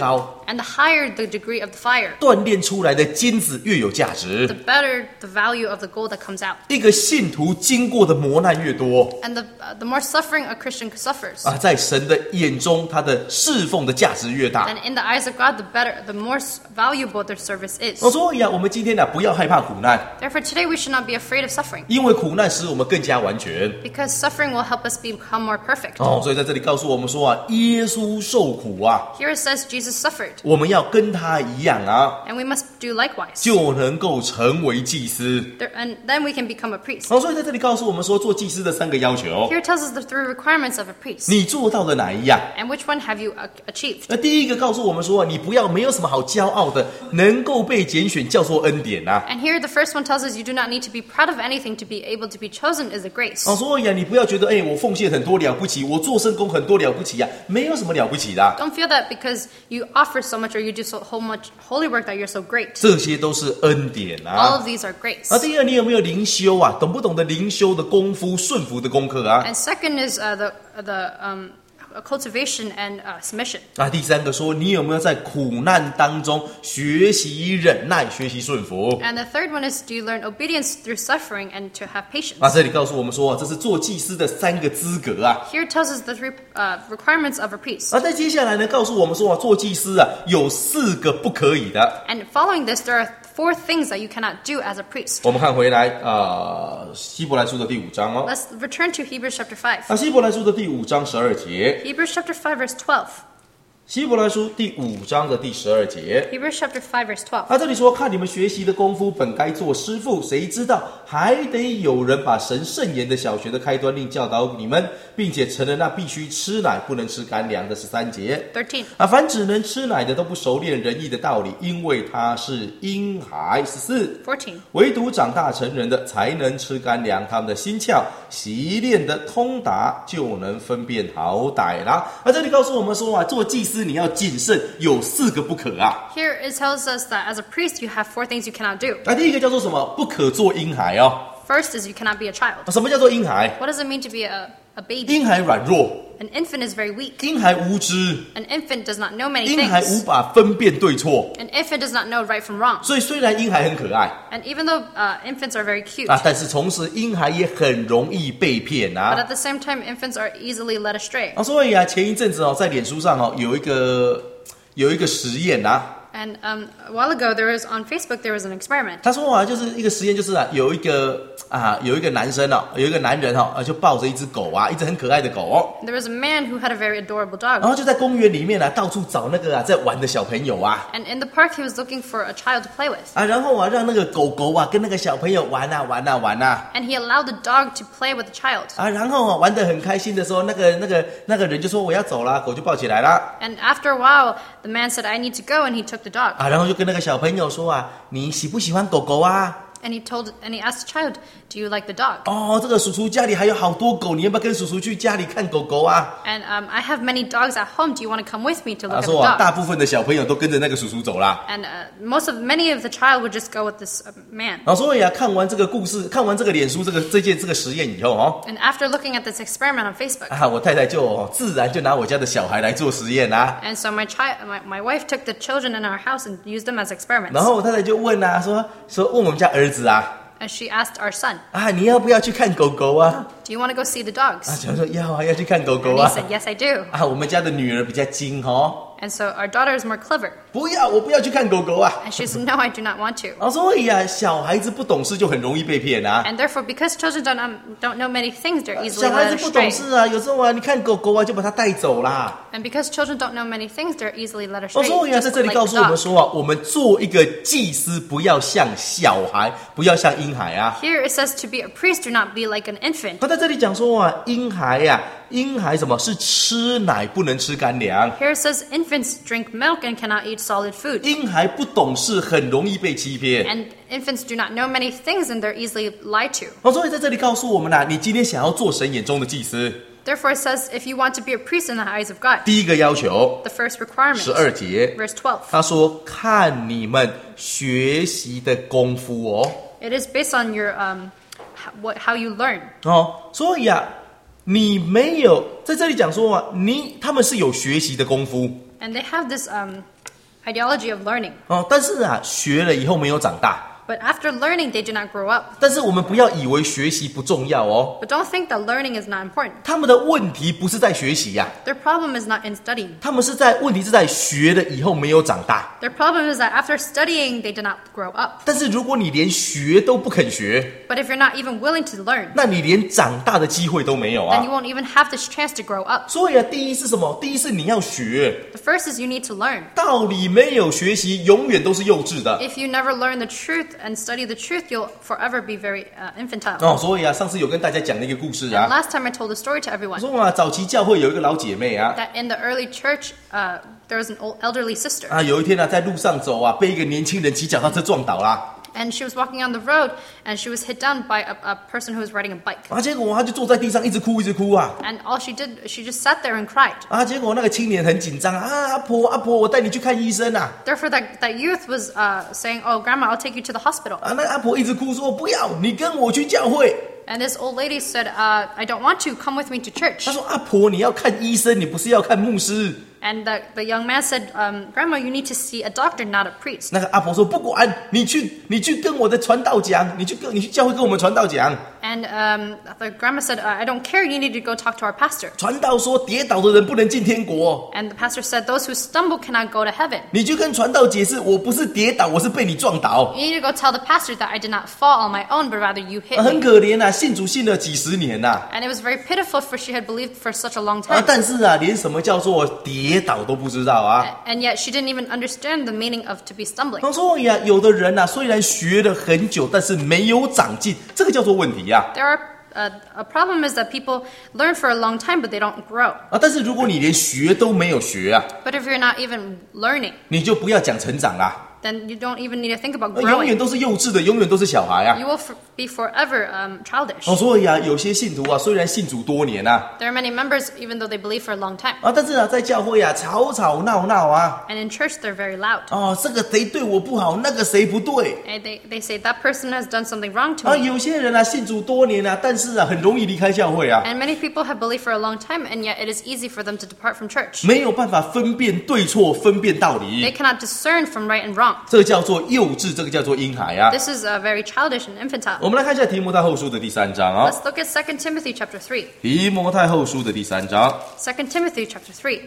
And the higher the degree of the fire, 锻炼出来的金子越有价值。 the better the value of the gold that comes out. 一个信徒经过的磨难越多 And the, uh, the more suffering a Christian suffers, 啊，在神的眼中，他的侍奉的价值越大。 then in the eyes of God, the better, the more s- valuable their service is. 哦，所以啊，我们今天呢、啊，不要害怕苦难， Therefore, today we should not be afraid of suffering, 因为苦难使我们更加完全。 because suffering will help us become more perfect. 哦，所以在这里告诉我们说啊，耶稣受苦啊， Here it says Jesus suffered, 我们要跟他一样啊， and we must do likewise. 就能够成为祭司。 There, and then we can become a priest. 哦，所以在这里告诉我们说，做祭司的三个要求， Here it tells us the three requirements of a priest. 你做到了哪一样？ And which one have you uh, achieved? 那第一个告诉我们说，你不要没有什么好骄傲的，能够被拣选叫做恩典啊。 And here the first one tells us you do not need to be proud of anything to be able to be chosen is a grace. 哦，所以啊，你不要觉得，哎，我奉献很多了不起，我做圣工很多了不起啊，没有什么了不起的啊、 Don't feel that because you offer so much or you do so whole much holy work that you're so great. 这些都是恩典 All 啊。 of these are grace. 那第二，你有没有灵修啊？懂不懂得灵修的功夫、顺服的功课啊？ And second is uh, the the um, cultivation and uh, submission. 啊，第三个说，你有没有在苦难当中学习忍耐、学习顺服？ And the third one is do you learn obedience through suffering and to have patience? 啊，这里告诉我们说，这是做祭司的三个资格啊。 Here it tells us the three uh, requirements of a priest. 啊，在接下来呢，告诉我们说啊，做祭司啊，有四个不可以的。 And following this, there are four things that you cannot do as a priest. 我们看回来啊，呃希伯来书的第五章哦。 Let's return to Hebrews chapter five. 啊，希伯来书的第五章十二节， Hebrews chapter five, verse twelve. 希伯来书第五章的第十二节。 Hebrews chapter five, verse twelve. 啊，这里说，看你们学习的功夫，本该做师傅，谁知道还得有人把神圣言的小学的开端令教导你们，并且成了那必须吃奶，不能吃干粮的十三节。 thirteen. 啊，凡只能吃奶的都不熟练仁义的道理，因为他是婴孩。十四。 fourteen. 唯独长大成人的才能吃干粮，他们的心窍习练的通达，就能分辨好歹啦。而这里告诉我们说啊，做祭司你要谨慎，有四个不可啊。 Here it tells us that as a priest, you have four things you cannot do. 啊，第一个叫做什么？不可做婴孩哦。 First is you cannot be a child. 啊什么叫做婴孩？ What does it mean to be a, a baby? 婴孩软弱， An infant is very weak. 婴孩无知， An infant does not know many 婴孩无 things. 法分辨对错。 An infant does not know right from wrong. 所以虽然婴孩很可爱 And even though uh, infants are very cute, 啊，但是同时婴孩也很容易被骗 but 啊。 at the same time, infants are easily led astray. 啊，所以啊，前一阵子哦，在脸书上哦，有一个有一个实验啊。 And um, a while ago, there was on Facebook there was an experiment. 他说啊，就是一个实验，就是啊，有一个啊，有一个男生哦，有一个男人哦，啊，就抱着一只狗啊，一只很可爱的狗哦， There was a man who had a very adorable 然 dog. 后就在公园里面啊，到处找那个啊在玩的小朋友啊， And in the park, he was looking for a child to play with. 啊，然后啊，让那个狗狗啊跟那个小朋友玩啊玩啊玩啊， And he allowed the dog to play with the child. 啊，然后啊玩得很开心的时候，那个那个那个人就说我要走啦，狗就抱起来啦， And after a while, the man said, I need to go, and he took the dog. 啊，然后就跟那个小朋友说啊，你喜不喜欢狗狗啊？ And he told, and he asked the child, do you like the dog? 哦，这个叔叔家里还有好多狗，你要不要跟叔叔去家里看狗狗啊？ And um, I have many dogs at home. Do you want to come with me to 他 look at the 说啊，大 dog? 部分的小朋友都跟着那个叔叔走啦。 And uh, most of, many of the child would just go with this uh, man. 然后所以啊，看完这个故事，看完这个脸书这个这件这个实验以后哦， And after looking at this experiment on Facebook, 啊，我太太就、哦、自然就拿我家的小孩来做实验啊。 and so my child, my, my wife took the children in our house and used them as 然 experiments. 后我太太就问啊，说说问我们家儿子啊， And she asked our son, 啊，你要不要去看狗狗啊？ do you want to go see the 啊， dogs? 讲说要啊，要去看狗狗 And he 啊。 said, yes, I do. 啊，我们家的女儿比较精哦， And so our daughter is more clever. 不要，我不要去看狗狗啊。 And she said, no, I do not want to. 啊，所以啊，小孩子不懂事就很容易被骗啊。 And therefore, because children don't, um, don't know many things, they're easily 小孩 led 子不懂 astray. 事啊，有时候啊，你看狗狗啊，就把它带走啦。 And because children don't know many things, they're easily led 哦， astray. 所以啊，在 Just 这里 like 告 the 诉我们 dog. 说啊，我们做一个祭司，不要像小孩，不要像婴孩啊。 Here it says to be a priest, do not be like an infant. 他在这里讲说啊，婴孩呀、啊，婴孩什么是吃奶不能吃干粮？ Here it says infants drink milk and cannot eat solid food. 婴孩不懂事，很容易被欺骗。 And infants do not know many things and they're easily lied to. 哦，所以在这里告诉我们啊，你今天想要做神眼中的祭司， Therefore it says if you want to be a priest in the eyes of God, 第一个要求， the first requirement, 十二节， verse twelve, 他说看你们学习的功夫哦。 it is based on your um, how, what, how you learn. 哦，所以啊，你没有在这里讲说啊，你他们是有学习的功夫。 And they have this um, ideology of learning. 哦，但是啊，学了以后没有长大。 But after learning, they do not grow up. 但是我们不要以为学习不重要哦。 But don't think that learning is not important. 他们的问题不是在学习呀、啊， Their problem is not in studying. 他们是在问题是在学了以后没有长大。 Their problem is that after studying, they do not grow up. 但是如果你连学都不肯学， But if you're not even willing to learn, 那你连长大的机会都没有 then you 啊。 won't even have this chance to grow up. 所以啊，第一是什么？第一是你要学， The first is you need to learn. 道理没有学习，永远都是幼稚的。 If you never learn the truth and study the truth, you'll forever be very uh, infantile. 哦，所以啊，上次有跟大家讲的一个故事 And 啊， last time I told a story to 我 everyone 说啊，早期教会有一个老姐妹啊， that in the early church, uh, there was an old elderly sister. 啊，有一天呢、啊，在路上走啊，被一个年轻人骑脚踏车撞倒啦。 And she was walking on the road, and she was hit down by a, a person who was riding a bike. 啊，结果他就坐在地上一直哭，一直哭啊。 And all she did, she just sat there and cried. 啊，结果那个青年很紧张啊，阿婆阿婆，我带你去看医生啊。 Therefore, that, that youth was uh, saying, "Oh, Grandma, I'll take you to the hospital." 啊，那阿婆一直哭说不要，你跟我去教会。 And this old lady said, uh, "I don't want to. Come with me to church." 他说阿婆，你要看医生，你不是要看牧师。 And the, the young man said, um, "Grandma, you need to see a doctor, not a priest." 那个阿婆说不管，你去你去跟我的传道讲，你去跟你去教会跟我们传道讲。 And um, the grandma said, uh, "I don't care. You need to go talk to our pastor." 传道说跌倒的人不能进天国。 And the pastor said, "Those who stumble cannot go to heaven." 你就跟传道解释，我不是跌倒，我是被你撞倒。 You need to go tell the pastor that I did not fall on my own, but rather you hit 很 me. 可怜啊，信主信了几十年呐、啊。 And it was very pitiful, for she had believed for such a long 啊， time. 但是啊，连什么叫做跌倒都不知道啊。 And yet she didn't even understand the meaning of to be stumbling. 他说呀，有的人啊，虽然学了很久，但是没有长进，这个叫做问题呀、 There are uh, a problem is that people learn for a long time, but they don't grow. 啊。但是如果你连学都没有学啊， But if you're not even learning, 你就不要讲成长啦， then you don't even need to think about 呃永远 growing. 都是幼稚的，永远都是小孩啊。 You will f- be forever um, childish. 哦，所以啊，有些信徒啊，虽然信主多年啊， There are many members, even though they believe for a long time. 啊，但是啊，在教会啊，吵吵闹闹啊， And in church, they're very loud. 哦，这个谁对我不好，那个谁不对。 And they, they say, that person has done something wrong to 啊， me. 有些人啊，信主多年啊，但是啊，很容易离开教会啊， And many people have believed for a long time, and yet it is easy for them to depart from church. 没有办法分辨对错，分辨道 They 理， cannot discern from right and wrong. 这个叫做幼稚，这个叫做婴孩啊。 This is uh, very childish and infantile. 我们来看一下提摩太后书的第三章啊、 Let's look at Second Timothy chapter three. 提摩太后书的第三章， Second Timothy chapter three.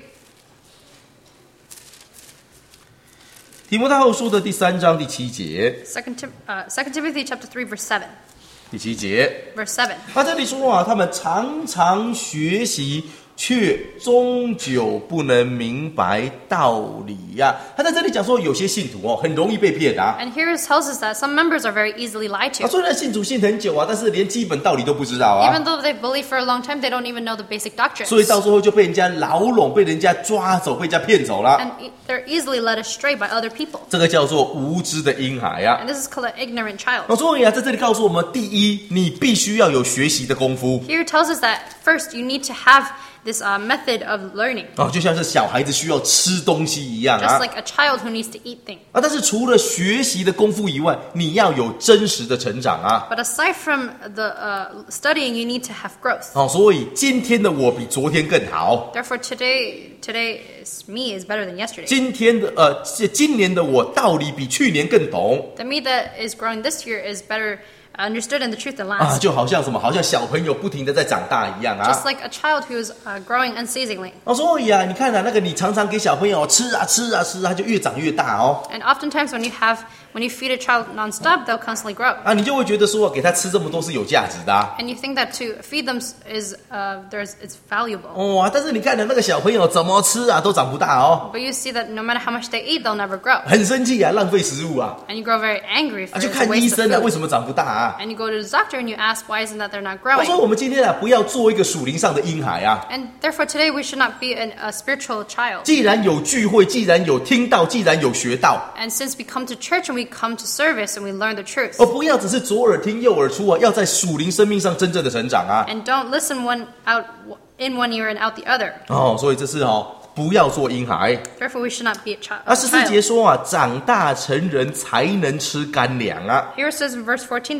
提摩太后书的第三章第七节， Second, Tim- uh, Second Timothy chapter three, verse seven. 第七节， Verse seven. 他这里说啊，他们常常学习，却终究不能明白道理呀、他在这里讲说，有些信徒哦，很容易被骗啊。 And here it tells us that some members are very easily lied 啊， to. 虽然信主信很久啊，但是连基本道理都不知道啊。 Even though they've believed for a long time, they don't even know the basic doctrines. 所以到最后就被人家牢笼，被人家抓走，被人家骗走了。 And e- they're easily led astray by other people. 这个叫做无知的婴孩啊。 And this is called an ignorant child. 哦，所以啊，在这里告诉我们，第一，你必须要有学习的功夫 Here it tells us that first you need to have this uh, method of learning, 哦，就像是小孩子需要吃东西一样 just 啊。 like a child who needs to eat things. 啊，但是除了学习的功夫以外，你要有真实的成长啊。 But aside from the uh, studying, you need to have growth. 哦，所以今天的我比昨天更好。 Therefore, today, today is, me is better than yesterday. 今天的呃，今年的我道理比去年更懂 The me that is growing this year is better understood in the truth than 啊， last. 就好像什么，好像小朋友不停的在长大一样啊。 Just like a child who is uh, growing unceasingly. 哦，所以啊，你看啊，那个你常常给小朋友吃啊吃啊吃啊，他就越长越大哦。 And oftentimes when you have, when you feed a child nonstop, they'll constantly grow. 啊，你就会觉得说，给他吃这么多是有价值的啊。 And you think that to feed them is, uh, there's, it's valuable. 哦啊，但是你看的那个小朋友怎么吃啊都长不大哦， But you see that no matter how much they eat, they'll never grow. 很生气啊，浪费食物啊， And you grow very angry 啊 for 就 it's 看 a 医 waste 生啊， of 为 food. 什么长不大啊？ And you go to the doctor and you ask, why isn't that they're not 我说 growing? 我们今天啊，不要做一个属灵上的婴孩啊。 And therefore today we should not be an, a spiritual child. 既然有聚会，既然有听到，既然有学到， And since we come to church and we come to service and we learn the truth. 而不要只是左耳听右耳出啊，要在属灵生命上真正的成长啊。 And don't listen one out in one ear and out the other. 哦，所以这是哦，不要做婴孩。 Therefore we should not be a, chi- 啊， a 十四节 child. 说啊，长大成人才能吃干粮啊。 Here it says in verse fourteen that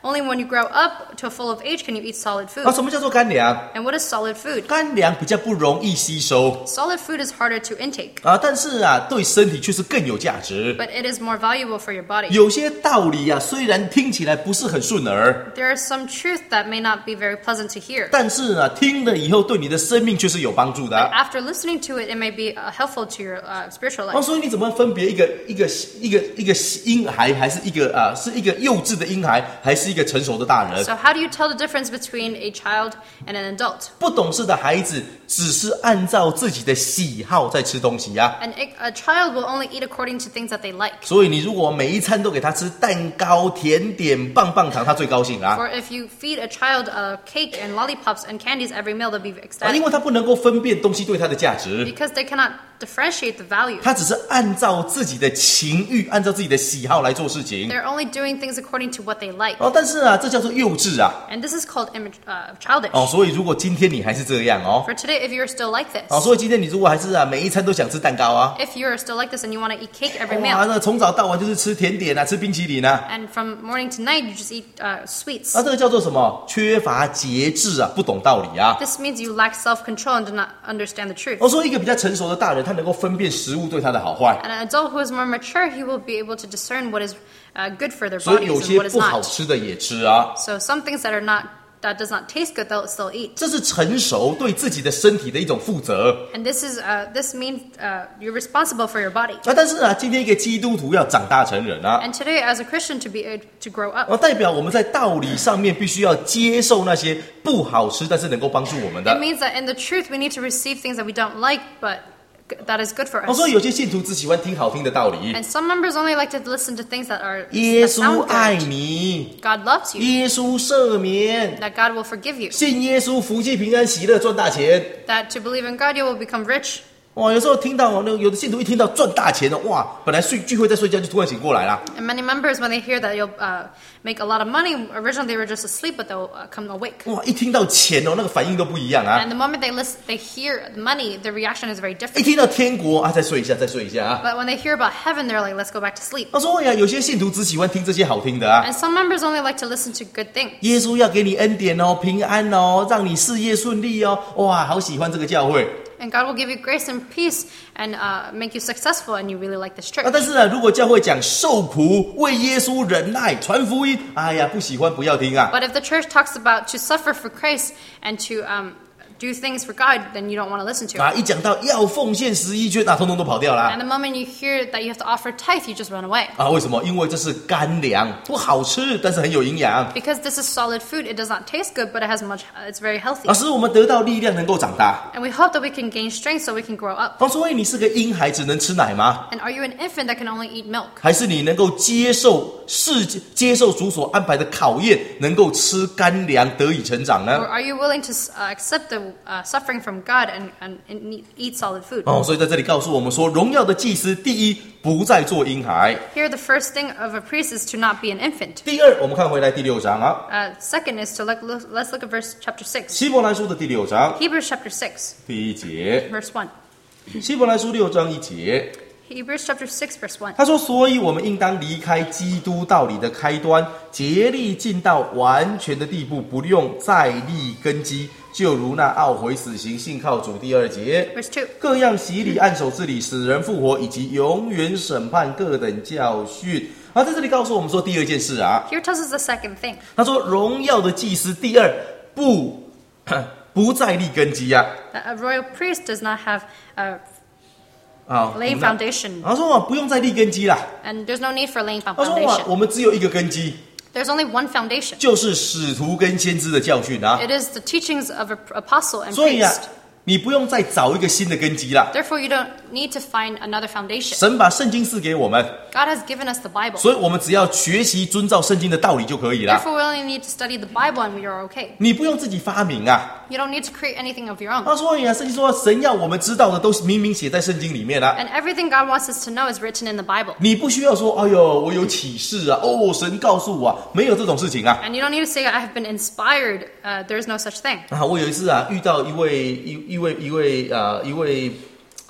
only when you grow up to a full of age can you eat solid 啊， food. 什么叫做干粮？ And what is solid food? 干粮比较不容易吸收 Solid food is harder to intake, 啊，但是啊，对身体却是更有价值。 but it is more valuable for your body. 有些道理啊，虽然听起来不是很顺耳， There is some truth that may not be very pleasant to hear. 但是啊，听了以后对你的生命却是有帮助的。 After listening to it, it may be uh, helpful to your uh, spiritual 哦， life. 所以你怎么分别一个一个一个一个婴孩，还是一个啊，是一个幼稚的婴孩，还是一个成熟的大人？ So how do you tell the difference between a child and an adult? 不懂事的孩子只是按照自己的喜好在吃东西呀、啊。 An, a child will only eat according to things that they like. 所以你如果每一餐都给他吃蛋糕、甜点、棒棒糖，他最高兴啊。 Or if you feed a child a cake and lollipops and candies every meal, they'll be 啊，因 ecstatic. 为他不能够分辨东西对他的价值， Because they cannot differentiate the value. 他只是按照自己的情欲、按照自己的喜好来做事情。 They're only doing things according to what they like. 哦，但是啊，这叫做幼稚啊。 And this is called image, uh, childish. 哦，所以如果今天你还是这样哦， For today, if you're still like this, 哦，所以今天你如果还是啊，每一餐都想吃蛋糕啊， if you're still like this and you want to eat cake every 哇， meal, 那从早到晚就是吃甜点啊，吃冰淇淋啊， and from morning to night you just eat uh, sweets, 啊，这个叫做什么？缺乏节制啊，不懂道理啊。 this means you lack self-control and do not understand the truth. 哦，所以一个比较成熟的大人，他能够分辨食物对他的好坏， And an adult who is more mature, he will be able to discern what is uh, good for their 所以有 bodies 些 and what is 不好 not. 吃的也吃啊。 So some things that are not that does not taste good, they'll still eat. 这是成熟对自己的身体的一种负责 And this is uh, this means uh, you're responsible for your body. 啊。但是啊，今天一个基督徒要长大成人啊， And today, as a Christian, to be able to grow up, 啊，代表我们在道理上面必须要接受那些不好吃，但是能够帮助我们 it 的。 means that in the truth we need to receive things that we don't like, but g- that is good for 哦， us. 所以有些信徒只喜欢听好听的道理。 And some members only like to listen to things that are 耶 that 稣 sound 爱 good. 你， God loves you. 耶稣赦免， That God will forgive you. 信耶稣福气平安喜乐赚大钱。 That to believe in God you will become rich. 哇，有时候听到那个有的信徒一听到赚大钱了，哇，本来睡聚会在睡觉就突然醒过来了。 And many members, when they hear that you'll uh, make a lot of money, originally they were just asleep, but they'll uh, come awake. 哇，一听到钱哦，那个反应都不一样啊。 And the moment they listen, they hear money, the reaction is very 一 different. 听到天国啊，再睡一下，再睡一下啊。 But when they hear about heaven, they're like, let's go back to sleep. 他说呀，有些信徒只喜欢听这些好听的啊。 And some members only like to listen to good things. 耶稣要给你恩典哦，平安哦，让你事业顺利哦。哇，好喜欢这个教会 And God will give you grace and peace and uh, make you successful, and you really like this church. 啊！但是呢，如果教会讲受苦、为耶稣忍耐、传福音，哎呀，不喜欢不要听啊。 But if the church talks about to suffer for Christ and to um, do things for God, then you don't want to listen to it. 啊，一讲到要奉献十一捐啊，通通都跑掉啦。 And the moment you hear that you have to offer tithe, you just run away. 啊，为什么？因为这是干粮，不好吃，但是很有营养， Because this is solid food, it does not taste good, but it has much. Uh, it's very healthy. 啊，使我们得到力量，能够长大。 And we hope that we can gain strength so we can grow up. 啊，所以你是个婴孩，只能吃奶吗？ And are you an infant that can only eat milk? 还是你能够接受世界、接受主所安排的考验，能够吃干粮得以成长 Or 呢？ are you willing to uh, accept the uh, suffering from God and, and, and eat solid food? 哦，所以在这里告诉我们说，荣耀的祭司，第一不再做婴孩， Here, the first thing of a priest is to not be an infant. 第二，我们看回来第六章啊， Uh, second is to look, look. Let's look at verse chapter six. 希伯来书的第六章 Hebrews chapter six, 第一节， verse one. 希伯来书六章一节， Hebrews chapter six, verse one. 他说：“所以我们应当离开基督道理的开端，竭力进到完全的地步，不用再立根基，就如那懊悔死刑、信靠主。”第二节， Verse two. 各样洗礼、按手之礼、使人复活，以及永远审判各等教训。啊，在这里告诉我们说第二件事啊， Here tells us the second thing. 他说荣耀的祭司，第二不不再立根基啊。 That a royal priest does not have a 啊， laying 我们看 foundation, 他说啊，不用再立根基啦。 and there's no need for laying 他说啊，我 foundation. 们只有一个根基， There's only one foundation. 就是使徒跟先知的教训啊。 It is the teachings of an apostle and 所以啊 priest.， 你不用再找一个新的根基啦。 Therefore, you don't need to find another foundation. 神把圣经赐给我们， God has given us the Bible. 所以我们只要学习遵照圣经的道理就可以了。 Therefore, we only need to study the Bible and we are okay. 你不用自己发明啊。 You don't need to create anything of your own. 他说呀，圣经说神要我们知道的都是明明写在圣经里面啊。 And everything God wants us to know is written in the Bible. 你不需要说，哎呦，我有启示啊，哦，神告诉我啊，没有这种事情啊。 And you don't need to say, I have been inspired. Uh, there is no such thing. 啊，我有一次啊，遇到一位一一位一位啊、呃、一位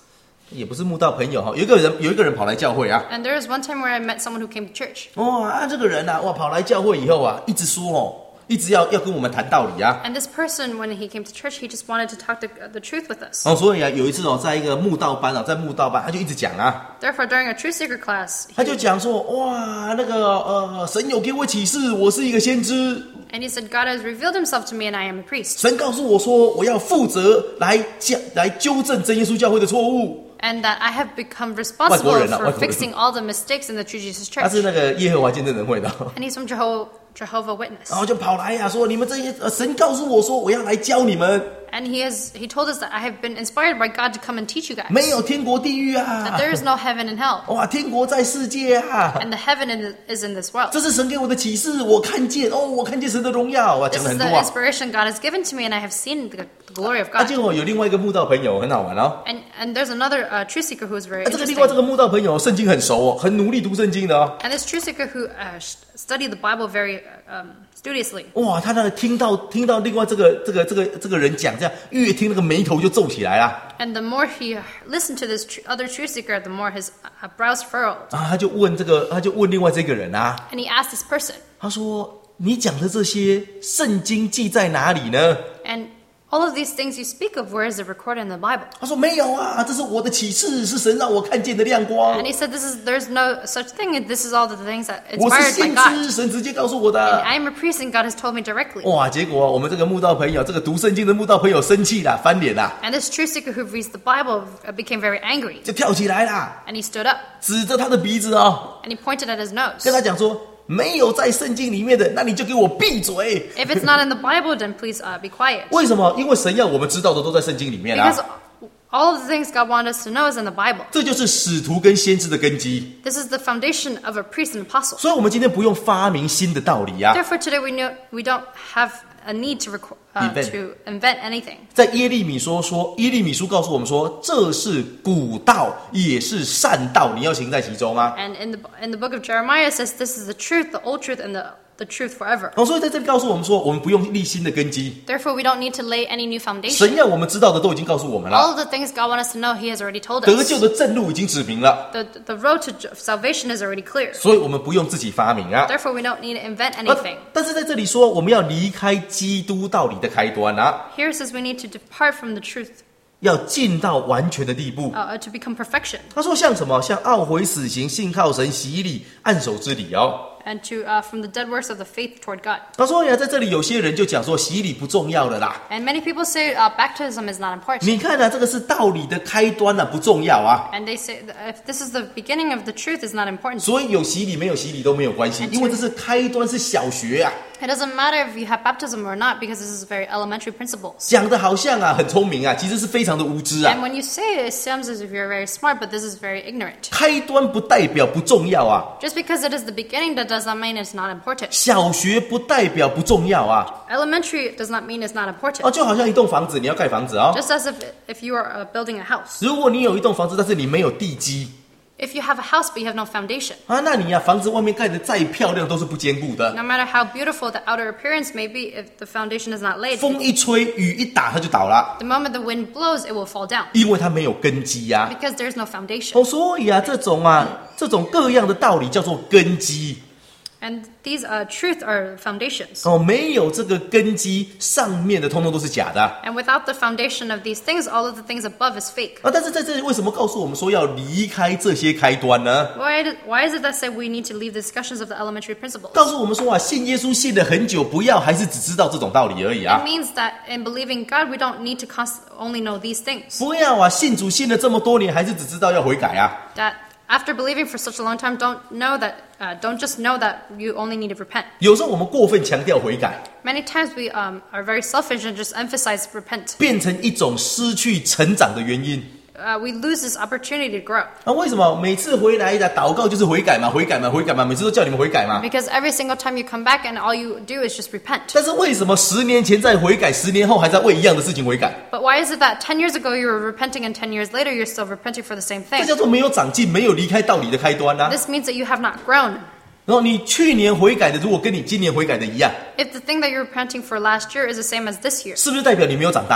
也不是慕道朋友哈，有一个人有一个人跑来教会啊。 And there was one time where I met someone who came to church. 哇，啊这个人啊，哇跑来教会以后啊，一直说哦，一直要要跟我们谈道理啊。 And this person, when he came to church, he just wanted to talk the, the truth with us. 哦，所以啊，有一次哦，在一个慕道班啊，在慕道班，他就一直讲啊， Therefore, during a truth seeker class, 他 he, 就讲说，哇，那个呃，神有给我启示，我是一个先知， and he said, God has revealed himself to me and I am a priest. 神告诉我说，我要负责来讲来纠正真耶稣教会的错误。 And that I have become responsible 外国人啊， for 外国人。 fixing all the mistakes in the True Jesus 他 Church. 是那个耶和华见证人会的， And he's from Jeho- Jehovah Witness. 然后就跑来呀、啊，说你们这些、呃、神告诉我说，我要来教你们， And he has he told us that I have been inspired by God to come and teach you guys. 没有天国地狱 That 啊， there is no heaven and hell. 哇，天国在世界啊， And the heaven in the, is in this world. 这是神给我的启示，我看见哦，我看见神的荣耀啊， This 讲了 is 很 the 多啊。 inspiration God has given to me, and I have seen the, the glory of 啊， God. 结果有另外一个慕道朋友很好玩哦， And and there's another uh, truth seeker who is very 啊，这个另外这 interesting. 个慕道朋友圣经很熟哦，很努力读圣经的哦。 And this truth seeker who uh, sh- studied the Bible very um, studiously. 哇，他那个听到听到另外这个这个这个这个人讲这样，越听那个眉头就皱起来啦。 And the more he listened to this tr- other truth seeker, the more his uh, brows furrowed. 啊，他就问这个，他就问另外这个人啊， And he asked this person, 他说：“你讲的这些圣经记在哪里呢 and all of these things you speak of, where is it recorded in the Bible?？” 他说：“没有啊，这是我的启示，是神让我看见的亮光 And。he said, "This is there's no such thing. And this is all the things that 我是 inspired by 先 God. 知，神直接告诉我 And 的。 I am a priest, and God has told me directly." 哇，结果、啊、我们这个慕道朋友，这个读圣经的慕道朋友生气啦，翻脸啦， And this truth seeker who reads the Bible uh, became very angry, 就跳起来啦， and he stood up 指着他的鼻子哦， and he pointed at his nose. 跟他讲说：没有在圣经里面的，那你就给我闭嘴。 If it's not in the Bible, then please uh, be quiet. 为什么？因为神要我们知道的都在圣经里面 Because 啊。 all of the things God wants us to know is in the Bible. 这就是使徒跟先知的根基。 This is the foundation of a priest and apostle. 所以，我们今天不用发明新的道理啊。 Therefore, today we know we don't have a need to record, uh, Invent. to invent anything. 在耶利米说说，耶利米书告诉我们说，这是古道，也是善道，你要行在其中啊。 And in the in the book of Jeremiah it says this is the truth, the old truth, and the the truth forever. 哦，所以在这里告诉我们说，我们不用立新的根基， Therefore, we don't need to lay any new 神 foundation. 要我们知道的都已经告诉我们 All 了， of the things God wants us to know, He has already told 得救 us. 的正路已经指明了， The the road to j- salvation is already clear. 所以我们不用自己发明啊。 Therefore, we don't need to invent 啊 anything. 但是在这里说，我们要离开基督道理的开端啊， Here it says we need to depart from the truth 要进到完全的地步。 uh, to become perfection 他说像什么？像懊悔死刑、信靠神、洗礼、按手之礼哦。 and to uh, from the dead works of the faith toward God. 他说呀，在这里有些人就讲说洗礼不重要的啦。 And many people say uh, baptism is not important. 你看啊，这个是道理的开端啊，不重要啊。 And they say that if this is the beginning of the truth, is not important. 所以有洗礼没有洗礼都没有关系，因为这是开端，是小学啊。 It doesn't matter if you have baptism or not because this is very elementary principles. 讲的好像啊很聪明啊，其实是非常的无知 And 啊。 when you say it, it sounds as if you're very smart, but this is very ignorant. 开端不代表不重要啊， Just because it is the beginning, that does not mean it's not important. 小学不代表不重要啊。 Elementary does not mean it's not important. 哦，就好像一栋房子，你要盖房子哦。 Just as if if you are uh, building a house. 如果你有一栋房子，但是你没有地基 If you have a house but you have no foundation, 啊，那你啊房子外面盖的再漂亮都是不坚固的。 no matter how beautiful the outer appearance may be, if the foundation is not laid, 风一吹，雨一打，它就倒了， the moment the wind blows, it will fall down 因为它没有根基呀、 because there is no foundation. 哦，所以啊，这种啊，这种各样的道理叫做根基。 And these uh, truth are foundations. 哦，没有这个根基，上面的通通都是假的啊。 And without the foundation of these things, all of the things above is fake. 啊但是在这里为什么告诉我们说要离开这些开端呢？ Why, did, why is it that say we need to leave the discussions of the elementary principles? 告诉我们说啊，信耶稣信了很久，不要还是只知道这种道理而已 It 啊！ means that in believing God, we don't need to const- only know these things. 不要啊，信主信了这么多年，还是只知道要悔改啊！ That after believing for such a long time, don't know that, uh, don't just know that you only need to repent. 有时候我们过分强调悔改， Many times we um, are very selfish and just emphasize repent. 变成一种失去成长的原因。 Uh, we lose this opportunity to grow. 啊，为什么每次回来的祷告就是悔改嘛，悔改嘛，悔改嘛，每次都叫你们悔改嘛？ Because every single time you come back and all you do is just repent. 但是为什么十年前在悔改，十年后还在为一样的事情悔改？ But why is it that ten years ago you were repenting and ten years later you're still repenting for the same 这 thing? 叫做没有长进，没有离开道理的开端啊！ This means that you have not grown. 然后你去年悔改的，如果跟你今年悔改的一样， If the thing that you're repenting for last year is the same as this year, 是不是代表你没有长大？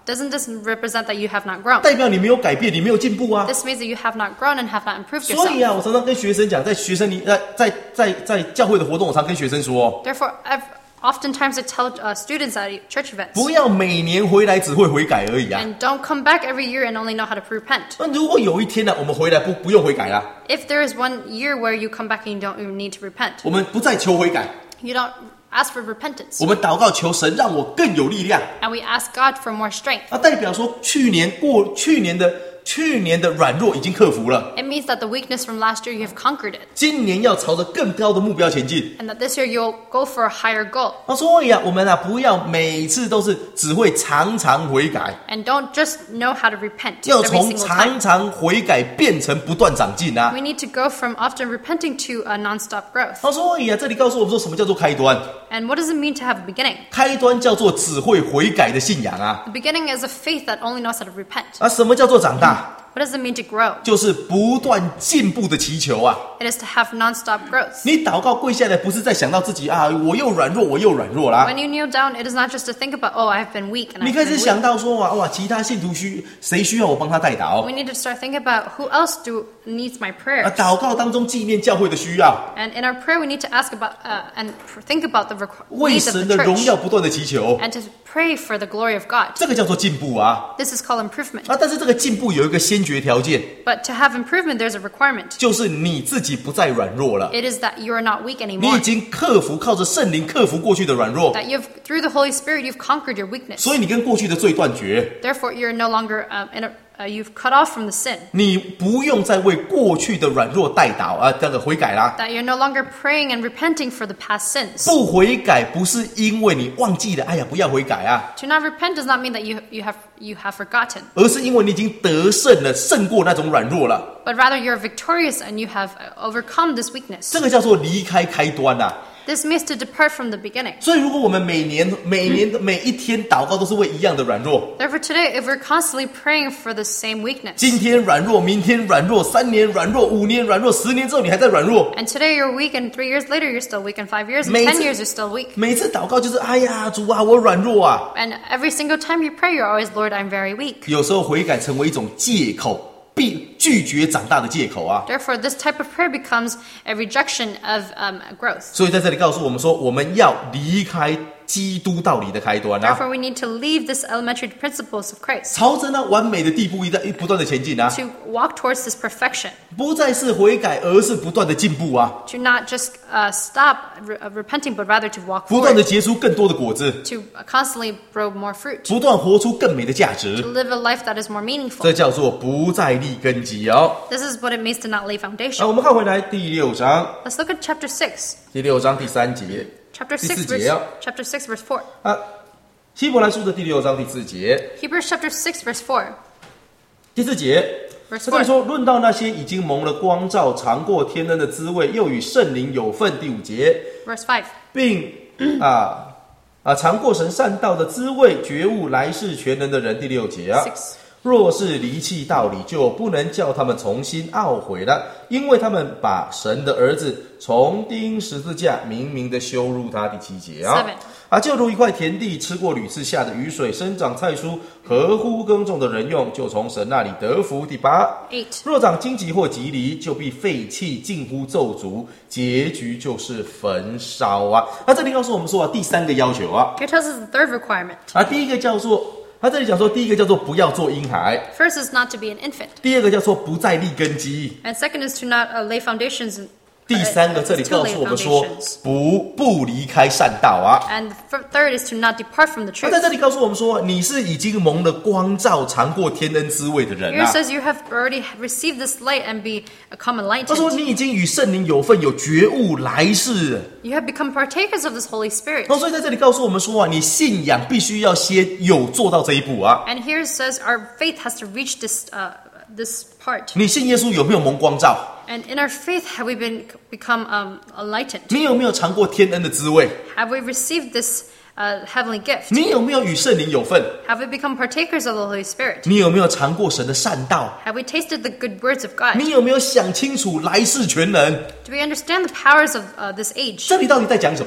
doesn't this represent that you have not grown? 代表你没有改变，你没有进步啊。 This means that you have not grown and have not improved 所以 yourself. 啊，我常常跟学生讲，在学生里，在在在在教会的活动，我常跟学生说， Therefore, I've, oftentimes I tell uh, students at church events, 不要每年回来只会悔改而已啊。 and don't come back every year and only know how to repent. 那如果有一天呢、啊，我们回来不不用悔改啦， If there is one year where you come back and you don't even need to repent, 我们不再求悔改， you don't ask for repentance, 我们祷告求神让我更有力量。 and we ask God for more strength. 那代表说，去年过去年的去年的软弱已经克服了， It means that the weakness from last year, you have conquered it, 今年要朝着更高的目标前进。 and that this year you'll go for a higher goal. 那所以啊，我们啊不要每次都是只会常常悔改， And don't just know how to repent 要 every 从 single 常 time. 常悔改变成不断长进啊。 We need to go from often repenting to a non-stop growth. 那所以啊，这里告诉我们说什么叫做开端？ And what does it mean to have a beginning? 开端叫做只会悔改的信仰啊。 The beginning is a faith that only knows how to repent. 啊，什么叫做长大？ What does it mean to grow? 就是不断进步的祈求啊。 It is to have non-stop growth. 你祷告跪下来，不是在想到自己啊，我又软弱，我又软弱啦。 When you kneel down, it is not just to think about, oh, I've been weak and 你 I've 开始 been 想 weak. 到说哇哇，其他信徒需谁需要我帮他代祷 We need to start thinking about who else do needs my 啊？ prayers. 祷告当中纪念教会的需要， And in our prayer, we need to ask about uh, and pr- think about the requ- 为 needs of 神 the 的荣 church 耀不断的祈求， and to pray for the glory of God. 这个叫做进步啊。 This is called improvement. 啊，但是这个进步有一个先决条件， But to have improvement, there's a requirement. 就是你自己不再软弱了， It is that you are not weak 你已 anymore. 经克服，靠着圣灵克服过去的软弱， That you've through the Holy Spirit, you've conquered your weakness. 所以你跟过去的罪断绝， Therefore, you're no longer um, in a, uh, you've cut off from the sin. 你不用再为过去的软弱代祷啊，这个悔改啦。 That you're no longer praying and repenting for the past sins. 不悔改不是因为你忘记了，哎呀，不要悔改啊， To not repent does not mean that you you have you have forgotten, 而是因为你已经得胜了，胜过那种软弱了。 but rather you're victorious and you have uh, overcome this weakness. 这个叫做离开开端呐、啊。 This means to depart from the beginning. 所以，如果我们每年每年的每一天祷告都是为一样的软弱， Therefore, today, if we're constantly praying for the same weakness, 今天软弱，明天软弱，三年软弱，五年软弱，十年之后你还在软弱， and today you're weak, and three years later you're still weak, and five years and 每 ten 次- years you're still weak. 每次祷告就是哎呀，主啊，我软弱啊。 And every single time you pray, you're always, Lord, I'm very weak. 有时候悔改成为一种借口，必拒绝长大的借口啊。 Therefore, this type of prayer becomes a rejection of um, growth. 所以在这里告诉我们说，我们要离开基督道理的开端啊， Therefore, we need to leave this elementary principles of Christ 朝着那完美的地步一在不断的前进啊， to walk towards this perfection, 不再是悔改，而是不断的进步啊， to not just uh, stop re- uh, repenting, but rather to walk 不断的 forward, 结出更多的果子， to constantly grow more fruit, 不断活出更美的价 to 值。 live a life that is more meaningful. 这叫做不再立根基哦。 This is what it means to not lay 啊， foundation. 我们看回来第六章， Let's look at chapter six. 第六章第三节 Chapter 第 six, 四 verse, 节哦 chapter six, verse four. 啊，希伯来书的第六章第四节， Hebrews chapter six, verse four. 第四节。 Verse 这里 four. 说，论到那些已经蒙了光照、尝过天恩的滋味，又与圣灵有份。第五节， Verse five. 并啊啊尝过神善道的滋味，觉悟来世全能的人。第六节啊， Six. 若是离弃道理，就不能叫他们重新懊悔了，因为他们把神的儿子重钉十字架，明明的羞辱他。第七节啊 Seven. 啊，就如一块田地，吃过屡次下的雨水，生长菜蔬，合乎耕种的人用，就从神那里得福。第八。 Eight. 若长荆棘或棘藜，就必废弃，近乎咒诅，结局就是焚烧啊！那这里告诉我们说啊，第三个要求啊， Here tells us the third requirement. 啊，第一个叫做，他这里讲说，第一个叫做不要做婴孩， First is not to be an infant. 第二个叫做不再立根基， And second is to not uh, lay foundations. In, 第三个 uh, 这里 to 告 lay 诉我们说 foundations. 不不离开善道啊。 And f- third is to not depart from the 他 truth. 在这里告诉我们说，你是已经蒙了光照、尝过天恩滋味的人 Here 啊 it。says you have already received this light and become 他说 enlightened. 你已经与圣灵有份，有觉悟来世。 You have become partakers of this Holy Spirit. 哦，所以在这里告诉我们说啊，你信仰必须要先有做到这一步啊。 And here it says our faith has to reach this uh, this part. 你信耶稣有没有蒙光照？ And in our faith, have we been become um, enlightened? 你有没有尝过天恩的滋味？ Have we received this uh, heavenly gift? 你有没有与圣灵有份？ Have we become partakers of the Holy Spirit? 你有没有尝过神的善道？ Have we tasted the good words of God? 你有没有想清楚来世全能？ Do we understand the powers of uh, this age? 这里到底在讲什么？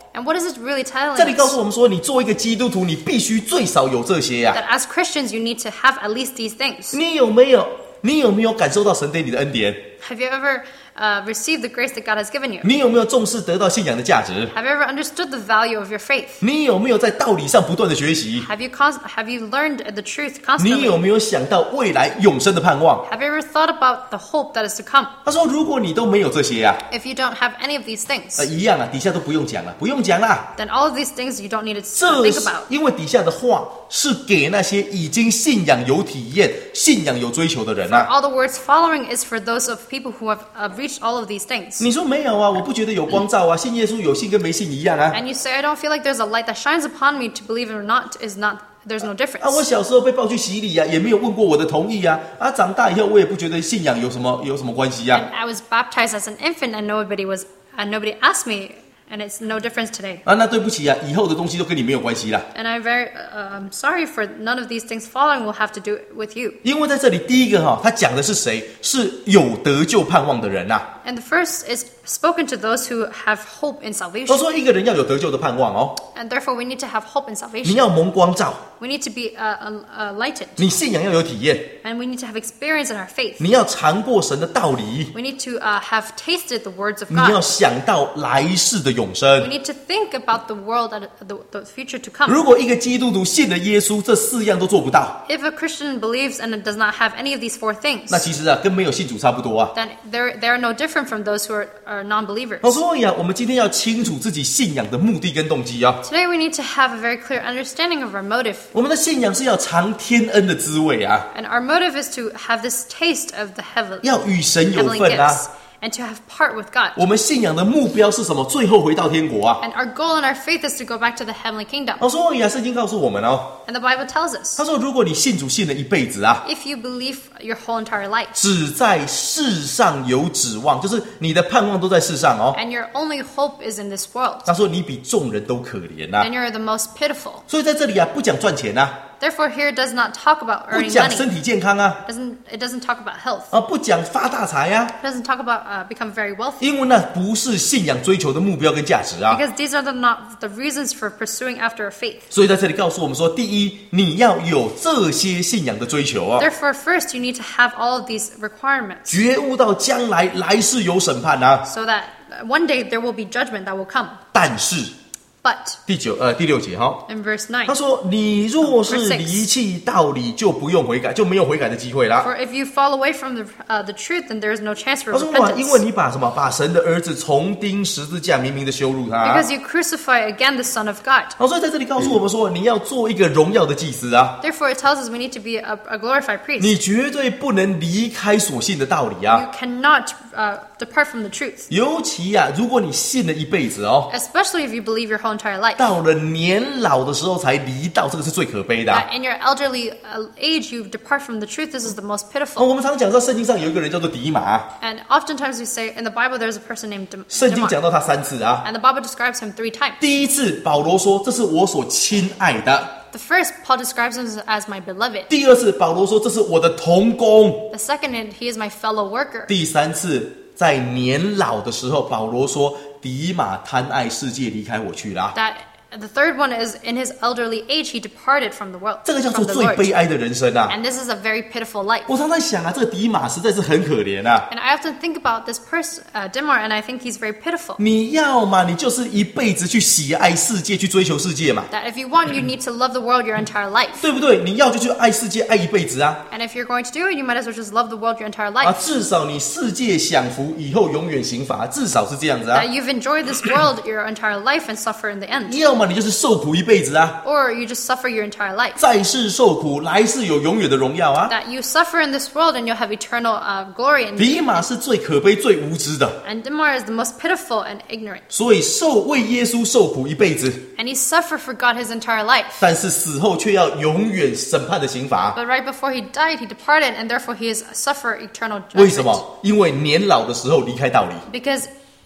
And what is it really telling 这里告诉 us? 我们说，你做一个基督徒，你必须最少有这些呀、啊。 That as Christians, you need to have at least these things. 你有没有？你有没有感受到神对你的恩典？ Have you ever uh, received the grace that God has given you? 你有没有重视得到信仰的价值？ Have you ever understood the value of your faith? 你有没有在道理上不断的学习？ Have you const- have you learned the truth 你有 constantly? 没有想到未来永生的盼望？ Have you ever thought about the hope that is to come? 他说，如果你都没有这些呀、啊， If you don't have any of these things, 呃，一样啊，底下都不用讲了，不用讲啦。 then all of these things you don't need to 这 think 是 about. 因为底下的话是给那些已经信仰有体验、信仰有追求的人啊。 All the words following is for those of people who have uh, reached all of these things. 你说没有啊？我不觉得有光照啊，信耶稣有信跟没信一样啊。 And you say, I don't feel like there's a light that shines upon me to believe it or not is not, there's no 啊，我 difference. 小时候被抱去洗礼啊，也没有问过我的同意啊。啊，长大以后我也不觉得信仰有什么有什么关系啊。 And I was baptized as an infant and nobody was, and nobody asked me, and it's no difference today. 啊，那对不起啊，以后的东西都跟你没有关系啦。 And I'm very uh, I'm sorry for none of these things following will have to do with you. 因为在这里第一个哈、哦，他讲的是谁？是有得救盼望的人呐、啊。 And the first is spoken to those who have hope in 他 salvation. 说一个人要有得救的盼望哦， And therefore we need to have hope in 你 salvation. 要蒙光照， We need to be uh, uh, uh, lightened. 你信仰要有体验， And we need to have experience in our faith. 你要尝过神的道理， We need to uh, have tasted the words of 你要 God. 想到来世的永 We 生。 need to think about the world, that, the, the future to come. 如果一个基督徒信了耶稣，这四样都做不到， If a Christian believes and does not have any of these four things, 那其实啊，跟没有信主差不多啊。 then they're, they're no different from those who are, are non-believers. 所以啊，我们今天要清楚自己信仰的目的跟动机啊。 Today we need to have a very clear understanding of our motive. 我们的信仰是要尝天恩的滋味啊， And our motive is to have this taste of the heaven, 要与神有 heavenly 份啊。 gifts and to have part with God. 我们信仰的目标是什么？最后回到天国啊。 And our goal in our faith is to go back to the heavenly kingdom. 哦，所以啊，圣经告诉我们哦， And the Bible tells us, 他说，如果你信主信了一辈子啊， if you believe your whole entire life, 只在世上有指望，就是你的盼望都在世上哦。 and your only hope is in this world, 他说你比众人都可怜呐、 then you're the most pitiful. 所以在这里啊，不讲赚钱啊， Therefore, here it does not talk about 不 earning 讲 money. 身体健康啊， It doesn't, it doesn't talk about health. 啊，不讲发大财啊， It doesn't talk about uh, become very wealthy. 因为那不是信仰追求的目标跟价值啊。 Because these are the, not the reasons for pursuing after a faith. 所以在这里告诉我们说，第一，你要有这些信仰的追求啊， Therefore, first you need to have all of these requirements 觉悟到将来来世有审判啊。 so that one day there will be judgment that will come. 但是 But 第九呃第六节哈、 in verse nine, 他说：“你若是离弃道理，就不用悔改，就没有悔改的机会啦。 for if you fall away from the, uh, the truth, then there is no chance ” for 他说：“哇，因为 repentance. 你把什么，把神的儿子重钉十字架，明明的羞辱他。 Because you crucify again the Son of God. 好，所以在这里告诉我们说，你要做一个荣耀的祭司啊， Therefore, it tells us we need to be a, a glorified priest. 你绝对不能离开所信的道理啊。 You cannot uh, depart from the truth, 尤其啊，如果你信了一辈子哦， especially if you believe your whole entire life. 到了年老的时候才离道，这个是最可悲的啊。 That in your elderly uh, age, you depart from the truth. This is the most 哦， pitiful. 我们常讲到圣经上有一个人叫做迪马， And oftentimes we say in the Bible, there's a person named Dem- 圣经 Demar. 讲到他三次啊。 And the Bible describes him three times. 第一次，保罗说这是我所亲爱的； The first, Paul describes him as my beloved. 第二次，保罗说这是我的同工； The second, he is my fellow worker. 第三次，在年老的时候，保罗说迪马贪爱世界，离开我去了啊。 That the third one is in his elderly age, he departed from the world, 这个叫做 from the 最 Lord. 悲哀的人生啊！ And this is a very pitiful life. 我常常想啊，这个迪马实在是很可怜啊。 And I often think about this person, uh, Dimar, and I think he's very pitiful. 你要嘛，你就是一辈子去喜爱世界，去追求世界嘛， That if you want, you need to love the world your entire life. 对不对？你要就去爱世界，爱一辈子啊！ And if you're going to do it, you might as well just love the world your entire 啊， life. 至少你世界享福，以后永远刑罚，至少是这样子啊 That。you've enjoyed this world your entire life and suffer in the end. 要么你就是受苦一辈子啊， Or you just suffer your entire life. 在世受苦，来世有永远的荣耀啊。 That you suffer in this world and you'll have eternal uh, glory. In 迪马是最可悲、最无知的， and Dimar is the most pitiful and ignorant. 所以受为耶稣受苦一辈子， And he suffered for God his entire life. 但是死后却要永远审判的刑罚。 But right before he died, he departed, and therefore he has suffered eternal 为什 judgment. 么？因为年老的时候离开道理。 Because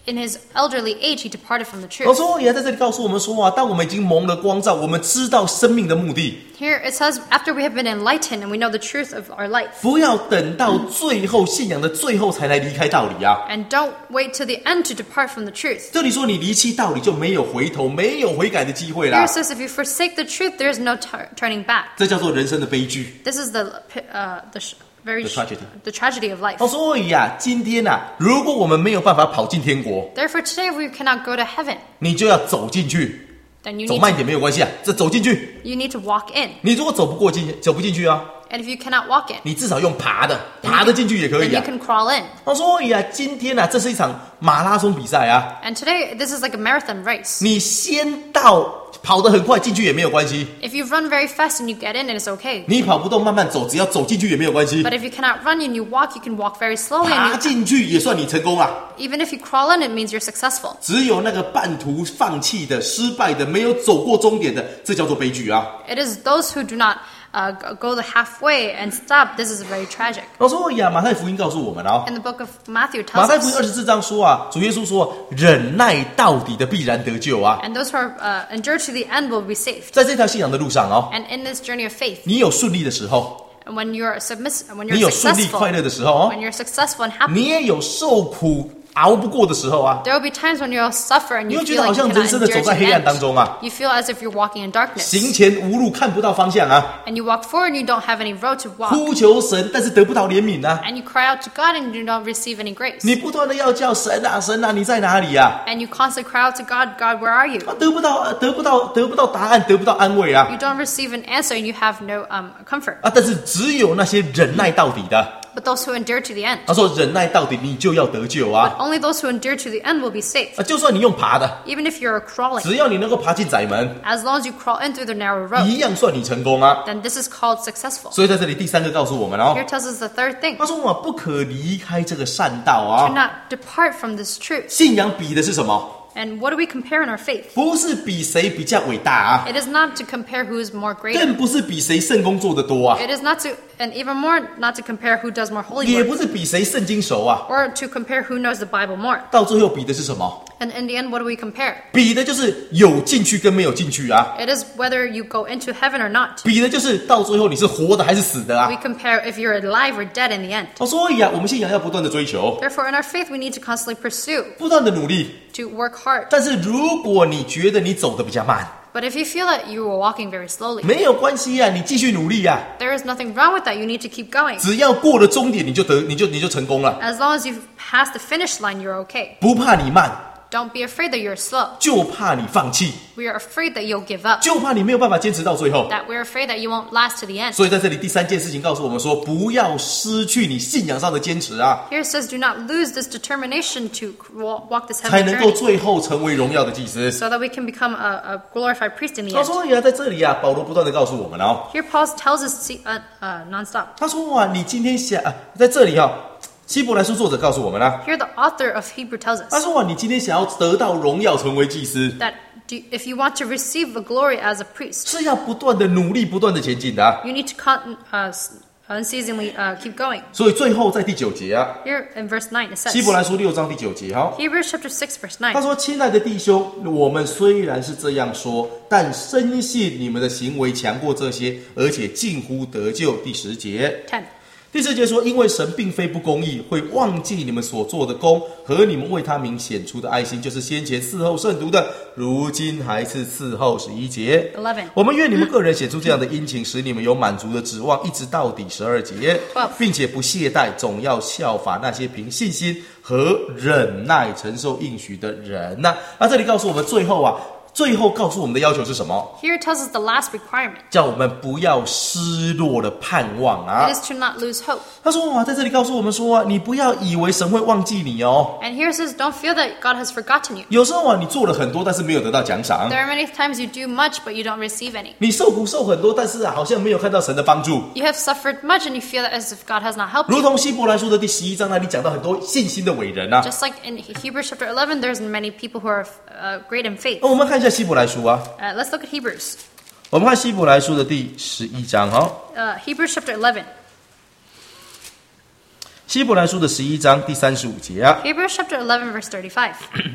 in his elderly age, he departed from the 我 truth. 说也在这里告诉我们说啊，当我们已经蒙了光照，我们知道生命的目的， Here it says, after we have been enlightened and we know the truth of our life, 不要等到最后信仰的最后才来离开道理啊。 and don't wait till the end to depart from the truth. 这里说你离弃道理就没有回头，没有悔改的机会 Here 啦 it，says, if you forsake the truth, there is no tur- turning back. 这叫做人生的悲剧。 This is the uh, the sh- very The tragedy. the tragedy of life. 哦，所以啊，今天啊，如果我们没有办法跑进天国， Therefore, today we cannot go to heaven. 你就要走进去， Then you 走 need 慢一 to, 点没有关系啊，这走进去。 you need to walk in. 你如果走不过进，走不进去啊， And if you cannot walk in, 你至少用爬的，爬得进去也可 then 以 you 啊。 can crawl in. 哦，所以啊，今天啊，这是一场马拉松比赛啊， And today, this is like a marathon race. 你先到跑得很快进去也没有关系， If you run very fast and you get in, it is okay. 你跑不动慢慢走，只要走进去也没有关系， But if you cannot run and you walk, you can walk very slowly. 爬 And 进去也算你成功啊。 you, even if you crawl in, it means you're successful. 只有那个半途放弃的、失败的、没有走过终点的，这叫做悲剧啊。 It is those who do not uh, go the halfway and stop. This is very tragic. 我说呀，马太福音告诉我们哦， In the book of Matthew 马 tells 太福音二 us, 十四章说啊，主耶稣说，忍耐到底的必然得救啊。 and those who are uh, endure to the end will be saved. 在这条信仰的路上哦， And in this journey of faith, 你有顺利的时候， and when you're submiss, when 你 you're 有顺利 successful, 快乐的时候哦， when you're successful and happy, 你也有受苦熬不过的时候啊。 there will be times when you'll suffer and 你 you 会觉 feel 得好 like you 像人 cannot 生的 endure 走 to 在 the 黑暗当 end. 中啊， You feel as if you're walking in darkness. 行前无路，看不到方向啊， And you walk forward and you don't have any road to walk. 哭求神，但是得不到怜悯啊。 And you cry out to God and you don't receive any grace. 你不断的要叫神啊，神啊，你在哪里啊？ And you constantly cry out to God, God, where are you? 啊，得不到，得不到，得不到答案，得不到安慰啊。 You don't receive an answer and you have no um, comfort. 啊，但是只有那些忍耐到底的， But those who endure to the end, 他说忍耐到底，你就要得救啊。 only those who endure to the end will be saved. 啊，就算你用爬的， Even if you're crawling, 只要你能够爬进窄门， as long as you crawl in through the narrow road, 一样算你成功啊。 then this is called successful. 所以在这里第三个告诉我们哦， Here tells us the third thing. 他说我不可离开这个善道 Do 啊。 not depart from this truth. 信仰比的是什么？ And what do we compare in our faith? 不是比谁比较伟大啊， It is not to compare who is more greater. 更不是比谁圣工做得多啊， It is not to, and even more, not to compare who does more holy 也 work, 不是比谁圣经熟啊。 or to compare who knows the Bible more. 到最后比的是什么？ And in the end, what do we compare? 比的就是有进去跟没有进去啊。 It is whether you go into heaven or not. 比的就是到最后你是活的还是死的啊 We。compare if you're alive or dead in the end. 哦，所以啊，我们信仰要不断的追求， Therefore, in our faith, we need to constantly pursue, 不断的努力。 to work hard. 但是如果你觉得你走的比较慢， But if you feel that you are walking very slowly, 没有关系啊，你继续努力啊， there is nothing wrong with that. You need to keep going. 只要过了终点，你就得，你就你就成功了。 As long as you've passed the finish line, you're okay. 不怕你慢， Don't be afraid that you're slow. 就怕你放弃， We are afraid that you'll give up. 就怕你没有办法坚持到最后。 That we're afraid that you won't last to the end. 所以在这里第三件事情告诉我们说，不要失去你信仰上的坚持啊， Here it says, do not lose this determination to wa- walk this 才 heavenly 能够 journey, 最后成为荣耀的祭司。 so that we can become a, a glorified priest in the 他 end. 说呀，在这里啊，保罗不断的告诉我们哦， Here Paul tells us see, uh, uh, nonstop. 他说啊，你今天想啊，在这里啊，希伯来书作者告诉我们啊， Here the author of Hebrew tells 他 us 说啊，你今天想要得到荣耀，成为祭司， that do, if you want to receive the glory as a priest, 是要不断的努力，不断的前进的啊。 you need to con- uh, s- unceasingly uh, keep going. 所以最后在第九节啊， Here in verse nine it 希伯 says, 来书六章第九节哈， Hebrews chapter six verse 他 nine, 说：“亲爱的弟兄，我们虽然是这样说，但深信你们的行为强过这些，而且近乎得救。”第十节。 ten. 第四节说，因为神并非不公义，会忘记你们所做的功和你们为他名显出的爱心，就是先前伺候圣徒的，如今还是伺候。十一节。 eleven. 我们愿你们个人显出这样的殷勤，使你们有满足的指望，一直到底。十二节。 twelve. 并且不懈怠，总要效法那些凭信心和忍耐承受应许的人呐、那这里告诉我们，最后啊。最后告诉我们的要求是什么？ Here it tells us the last requirement. 叫我们不要失落了盼望啊 It！is to not lose hope. 他说哇，在这里告诉我们说啊，你不要以为神会忘记你哦。 And here it says, don't feel that God has forgotten you. 有时候啊，你做了很多，但是没有得到奖赏； There are many times you do much, but you don't receive any. 你受苦受很多，但是啊，好像没有看到神的帮助。 You have suffered much and you feel as if God has not helped 如 you. 同希伯来书的第十一章那里讲到很多信心的伟人啊。 Just like in Hebrews chapter eleven, there's many people who are uh, great in faith. 哦我们看一下希伯来书啊， Uh, let's look at Hebrews. 我们看希伯来书的第十一章哈、 Uh, Hebrews chapter eleven. 希伯来书的十一章第三十五节啊， Hebrews chapter eleven, verse thirty-five.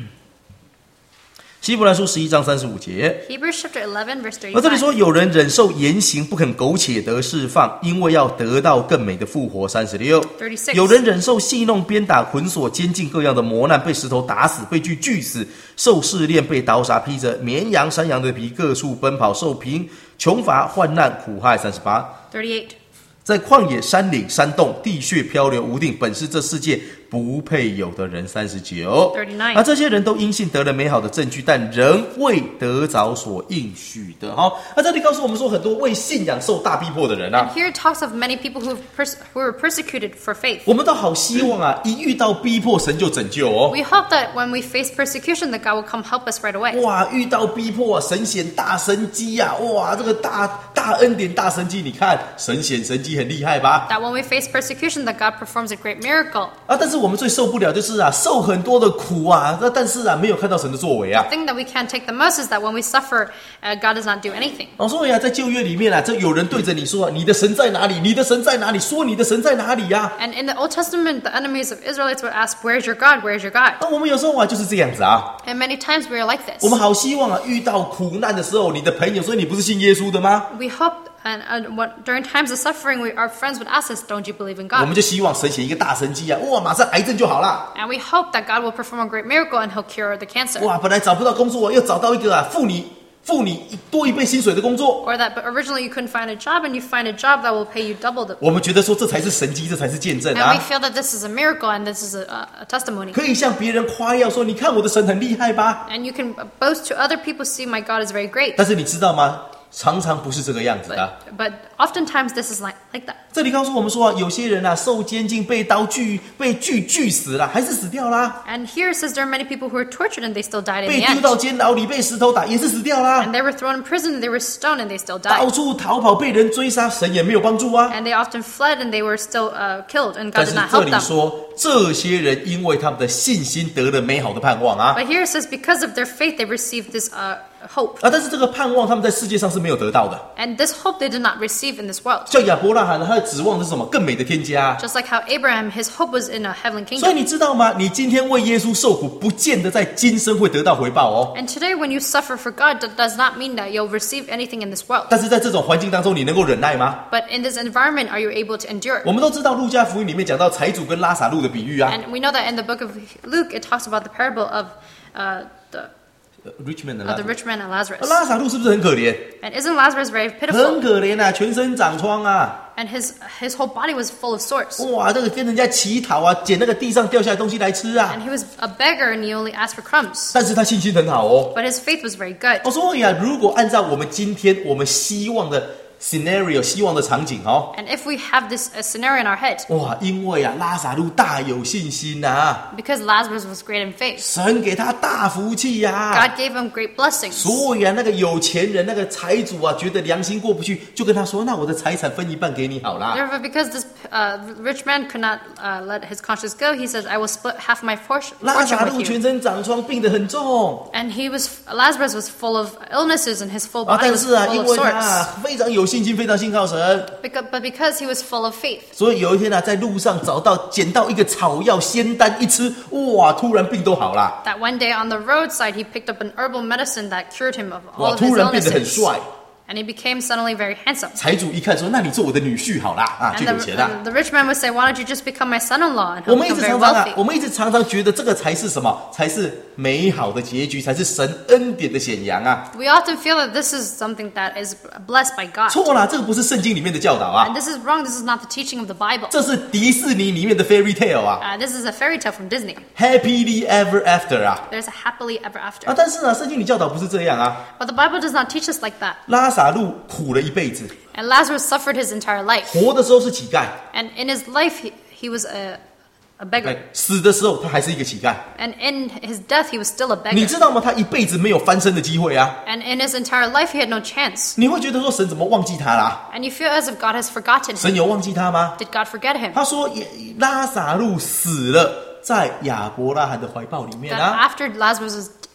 希伯来书十一章三十五节。 Hebrews chapter eleven, verse 而这里 thirty-five. 说，有人忍受严刑，不肯苟且得释放，因为要得到更美的复活。三十六， thirty-six. 有人忍受戏弄、鞭打、捆锁、监禁各样的磨难，被石头打死，被锯锯死，受试炼，被刀杀，披着绵羊、山羊的皮，各处奔跑，受贫、穷乏、患难、苦害。三十八， thirty-eight. 在旷野、山岭、山洞、地穴漂流无定，本是这世界不配有的人。三十九， thirty-nine. 而这些人都因信得了美好的证据，但仍未得着所应许的。好，那这里告诉我们说，很多为信仰受大逼迫的人啊， Here it talks of many people who pers- who were persecuted for faith. 我们都好希望啊，一遇到逼迫，神就拯救哦。 We hope that when we face persecution, that God will come help us right away. 哇，遇到逼迫啊，神显大神机啊！哇，这个大大恩典、大神机，你看神显神机很厉害吧？ That when we face persecution, that God performs a great miracle. 啊，但是我们最受不了就是啊，受很多的苦啊，那但是啊，没有看到神的作为啊。 The thing that we can't take the most is that when we suffer, uh, God does not do anything. 哦，所以啊，在旧约里面啊，这有人对着你说、啊：“你的神在哪里？你的神在哪里？”说你的神在哪里呀、啊？ And in the Old Testament, the enemies of Israelites would ask, "Where's your God? Where's your God?" 那我们有时候啊，就是这样子啊。 And many times we are like this. 我们好希望啊，遇到苦难的时候，你的朋友说你不是信耶稣的吗？ We hope, and, and what, during times of suffering, we, our friends would ask us, "Don't you believe in 我 God?" 们就希望神显一个大神迹啊，哇，马上癌症就好了。 And we hope that God will perform a great miracle and He'll cure the cancer. 哇，本来找不到工作，又找到一个啊，付你付你多一倍薪水的工作。 Or that but originally you couldn't find a job and you find a job that will pay you double the. 我们觉得说这才是神迹，这才是见证 And we 啊， feel that this is a miracle and this is a, a, a testimony. 可以向别人夸耀说，你看我的神很厉害吧？ And you can boast to other people, see my God is very great. 但是你知道吗？常常不是这个样子的。 But, but oftentimes this is like, like that. 这里告诉我们说啊，有些人啊，受监禁、被刀锯、被锯锯死了，还是死掉啦； And here it says there are many people who were tortured and they still died in 被 the 丢到 end. 监牢里，被石头打，也是死掉啦； And they were thrown in prison and they were stoned and they still 到 died. 处逃跑，被人追杀，神也没有帮助啊。 And they often fled and they were still uh, killed and 但 God 是 did not 这 help 里 them. 说，这些人因为他们的信心得了美好的盼望啊 But here it says because of their faith they received this uh, hope. 啊！但是这个盼望他们在世界上是没有得到的。 And this hope they did not receive in this world. 像亚伯拉罕，他的指望是什么？更美的天家。 Just like how Abraham, his hope was in a heavenly 所以 kingdom. 你知道吗？你今天为耶稣受苦，不见得在今生会得到回报哦。 And today when you suffer for God, that does not mean that you'll receive anything in this world. 但是在这种环境当中，你能够忍耐吗？ But in this environment, are you able to endure? 我们都知道路加福音里面讲到财主跟拉撒路的比喻啊。 And we know that in the book of Luke, it talks about the parable of uh, the, Richmond 的 of the rich man and Lazarus. 拉撒路是不是很可怜？ And isn't Lazarus very 很 pitiful? 可怜啊，全身长疮啊！ And his his whole body was full of sores. 哇，这个跟人家乞讨啊，捡那个地上掉下来的东西来吃啊。 And he was a beggar and he only asked for crumbs. 但是他信心很好哦。 But his faith was very good. 哦，所以啊，如果按照我们今天我们希望的 scenario， 希望的场景哦， And if we have this uh, scenario in our head, 哇，因为啊，拉撒路大有信心啊， because Lazarus was great in faith, 神给他大福气呀、啊。 God gave him great blessings. 所以啊，那个有钱人，那个财主啊，觉得良心过不去，就跟他说：“那我的财产分一半给你好啦。 Therefore, because this uh, rich man could not uh, let his conscience go, he says, I will split half my fortune, ” 拉撒 fortune 路 with 全 you. 身长疮，病得很重 And he was, Lazarus was full of illnesses and his full 啊， body 但 was 是啊， full 因 of 为他 sores. 啊非常有信心，非常信靠神， Because, but because he was full of faith, 所以有一天啊，在路上找到捡到一个草药仙丹一吃，哇，突然病都好啦， that one day on the roadside he picked up an herbal medicine that cured him of all 哇， of his 突然变得很 illnesses. 帅。 And he became suddenly very handsome. 财主一看说：“那你做我的女婿好啦，啊，就 And 有 the, 钱啦。” and the rich man would say, why don't you just become my son-in-law and 我 he'll 们一 become 直 very 常常啊 wealthy?， 我们一直常常觉得这个才是什么？才是美好的结局，才是神恩典的显扬啊！ We often feel that this is something that is blessed by God. 错啦，这个不是圣经里面的教导啊 And，this is wrong. This is not the teaching of the Bible. 这是迪士尼里面的 fairy tale 啊 Uh, this is a fairy tale from Disney. ，happily ever after 啊 There's a happily ever 啊！ after. 但是呢，圣经里教导不是这样啊。 But the Bible does not teach us like that. 拉撒路苦了一辈子， And Lazarus suffered his entire life. 活的时候是乞丐， And in his life, he, he was a, a beggar. 哎，死的时候他还是一个乞丐。 And in his death, he was still a 你 beggar. 知道吗？他一辈子没有翻身的机会啊！ And in his entire life, he had no chance. 你会觉得说神怎么忘记他啦？ And you feel as if God has forgotten 神 him. 有忘记他吗？ Did God forget him? 他说也拉撒路死了，在亚伯拉罕的怀抱里面 That 啊。 after Lazarus was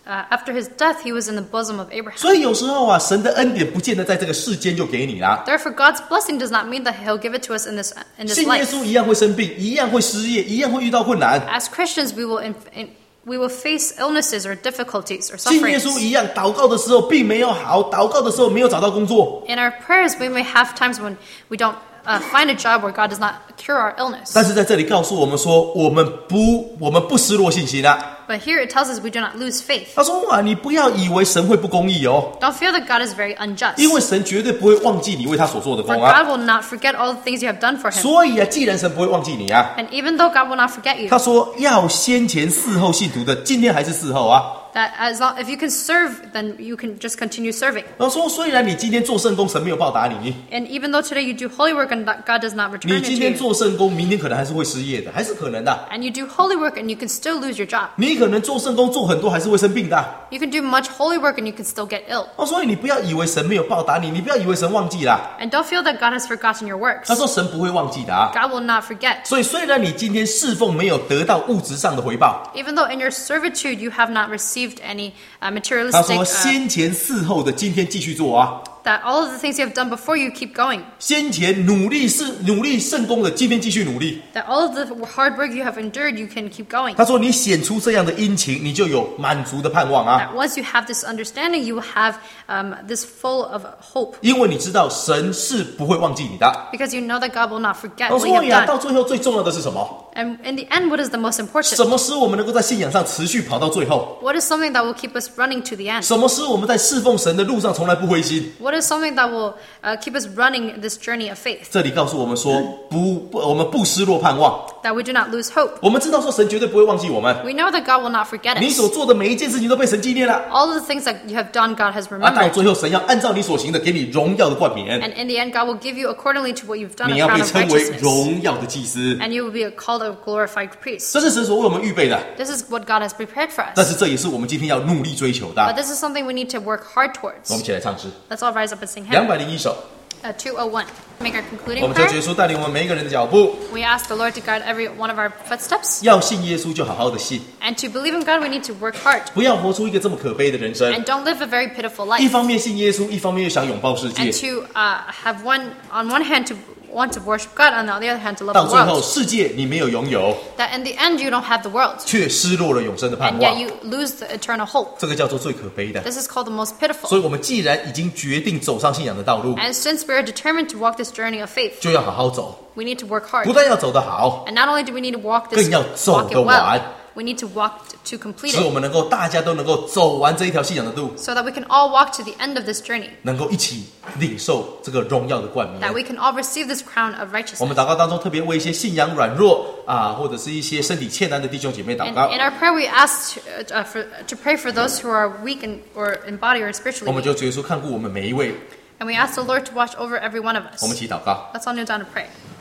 uh, after his death, he was in the bosom of Abraham. 所以有时候啊，神的恩典不见得在这个世间就给你啦。 Therefore, God's blessing does not mean that He'll give it to us in this in this 信耶 life. 稣一样会生病，一样会失业，一样会遇到困难。 As Christians, we will in, in, we will face illnesses or difficulties or 信耶稣 sufferings. 一样，祷告的时候并没有好，祷告的时候没有找到工作。 In our prayers, we may have times when we don't uh, find a job where God does not cure our illness. 但是在这里告诉我们说，我们不，我们不失落信心啊。 But here it tells us we do not lose faith. 他说哇，你不要以为神会不公义哦， Don't feel that God is very unjust. 因为神绝对不会忘记你为他所做的 For 工啊。 God will not forget all the things you have done for Him. 所以啊，既然神不会忘记你啊， And even though God will not forget you, 他说要先前伺候信徒的，今天还是伺候啊。 that as long if you can serve, then you can just continue serving. 然后说，虽然你今天做圣工，神没有报答你， And even though today you do holy work and that God does not 你 return it 今 to 天 you, 做圣工，明天可能还是会失业的，还是可能的。 and you do holy work and you can still lose your job. 你可能做圣工做很多，还是会生病的。 You can do much holy work and you can still get ill. 哦，所以你不要以为神没有报答你，你不要以为神忘记啦。 And don't feel that God has forgotten your works. 他说神不会忘记的啊。 God will not forget. 所以虽然你今天侍奉没有得到物质上的回报， Even though in your servitude you have not received any uh, 他 materialistic, 说 uh, 先前伺候的，今天继续做啊。 that all of the things you have done before you keep going. 先前努力是努力圣功的，今天继续努力。 That all of the hard work you have endured, you can keep going. 他说你显出这样的殷勤，你就有满足的盼望啊。 That once you have this understanding, you will have um, this full of hope. 因为你知道神是不会忘记你的。 Because you know that God will not forget 我 what you 说 have 呀，到 done. 最后最重要的是什么？ And in the end, what is the most important? 什么使我们能够在信仰上持续跑到最后？ What is something that will keep us running to the end? 什么使我们在侍奉神的路上从来不灰心？ What is something that will uh, keep us running this journey of faith? 这里告诉我们说，不，不我们不失落盼望。 That we do not lose hope. 我们知道说神绝对不会忘记我们。 We know that God will not forget 你 us. 所做的每一件事情都被神纪念了。 All of the things that you have done, God has 啊，到 remembered. 最后神要按照你所行的，给你荣耀的冠冕， And in the end, God will give you accordingly to what you've done 你 a 要 crown 被 of 称为 righteousness. 荣耀的祭司。 And you will be called a glorified priest. 这是神所为我们预备的， This is what God has prepared for 但 us. 是这也是我们今天要努力追求 But 的。 this is something we need to work hard 我 towards. 们一起来唱诗 Let's all rise up and sing 两 hymn 百零一首， uh, two oh one. Make our 我 concluding 们求 prayer. 耶稣带领我们每一个人的脚步。 We ask the Lord to guide every one of our footsteps. 要信耶稣，就好好的信， And to believe in God, we need to work hard. 不要活出一个这么可悲的人生。 And don't live a very pitiful 一 life. 方面信耶稣，一方面又想拥抱世界 And，to uh, have one, on one hand, to want to worship God, and on the other hand, to love 到 the 最后 world. 世界你没有拥有， That in the end, you don't have the world. 却失落了永生的盼 And yet 望， you lose the eternal hope. 这个叫做最可悲的。 This is called the most 所 pitiful. 以，我们既然已经决定走上信仰的道路， And since we are determined to walk this journey of faith, 就要好好走， we need to work hard. 不但要走得好， And not only do we need to walk this, 更要走 walk it 得 well, 完。 we need to walk to complete 使我 it 们能够大家都能够走完这一条信仰的路， so that we can all walk to the end of this journey, 能够一起领受这个荣耀的冠 that 冕。 we can all receive this crown of 我 righteousness. 们祷告当中特别为一些信仰软弱啊，或者是一些身体欠单的弟兄姐妹祷 And 告， in our prayer, we ask to, uh, for, to pray for those who are weak in, or in body or 我 spiritually 们 weak. 就主耶稣看顾我们每一位， And we ask the Lord to watch over every one of us. 我们一起祷告。 Let's all kneel down and pray.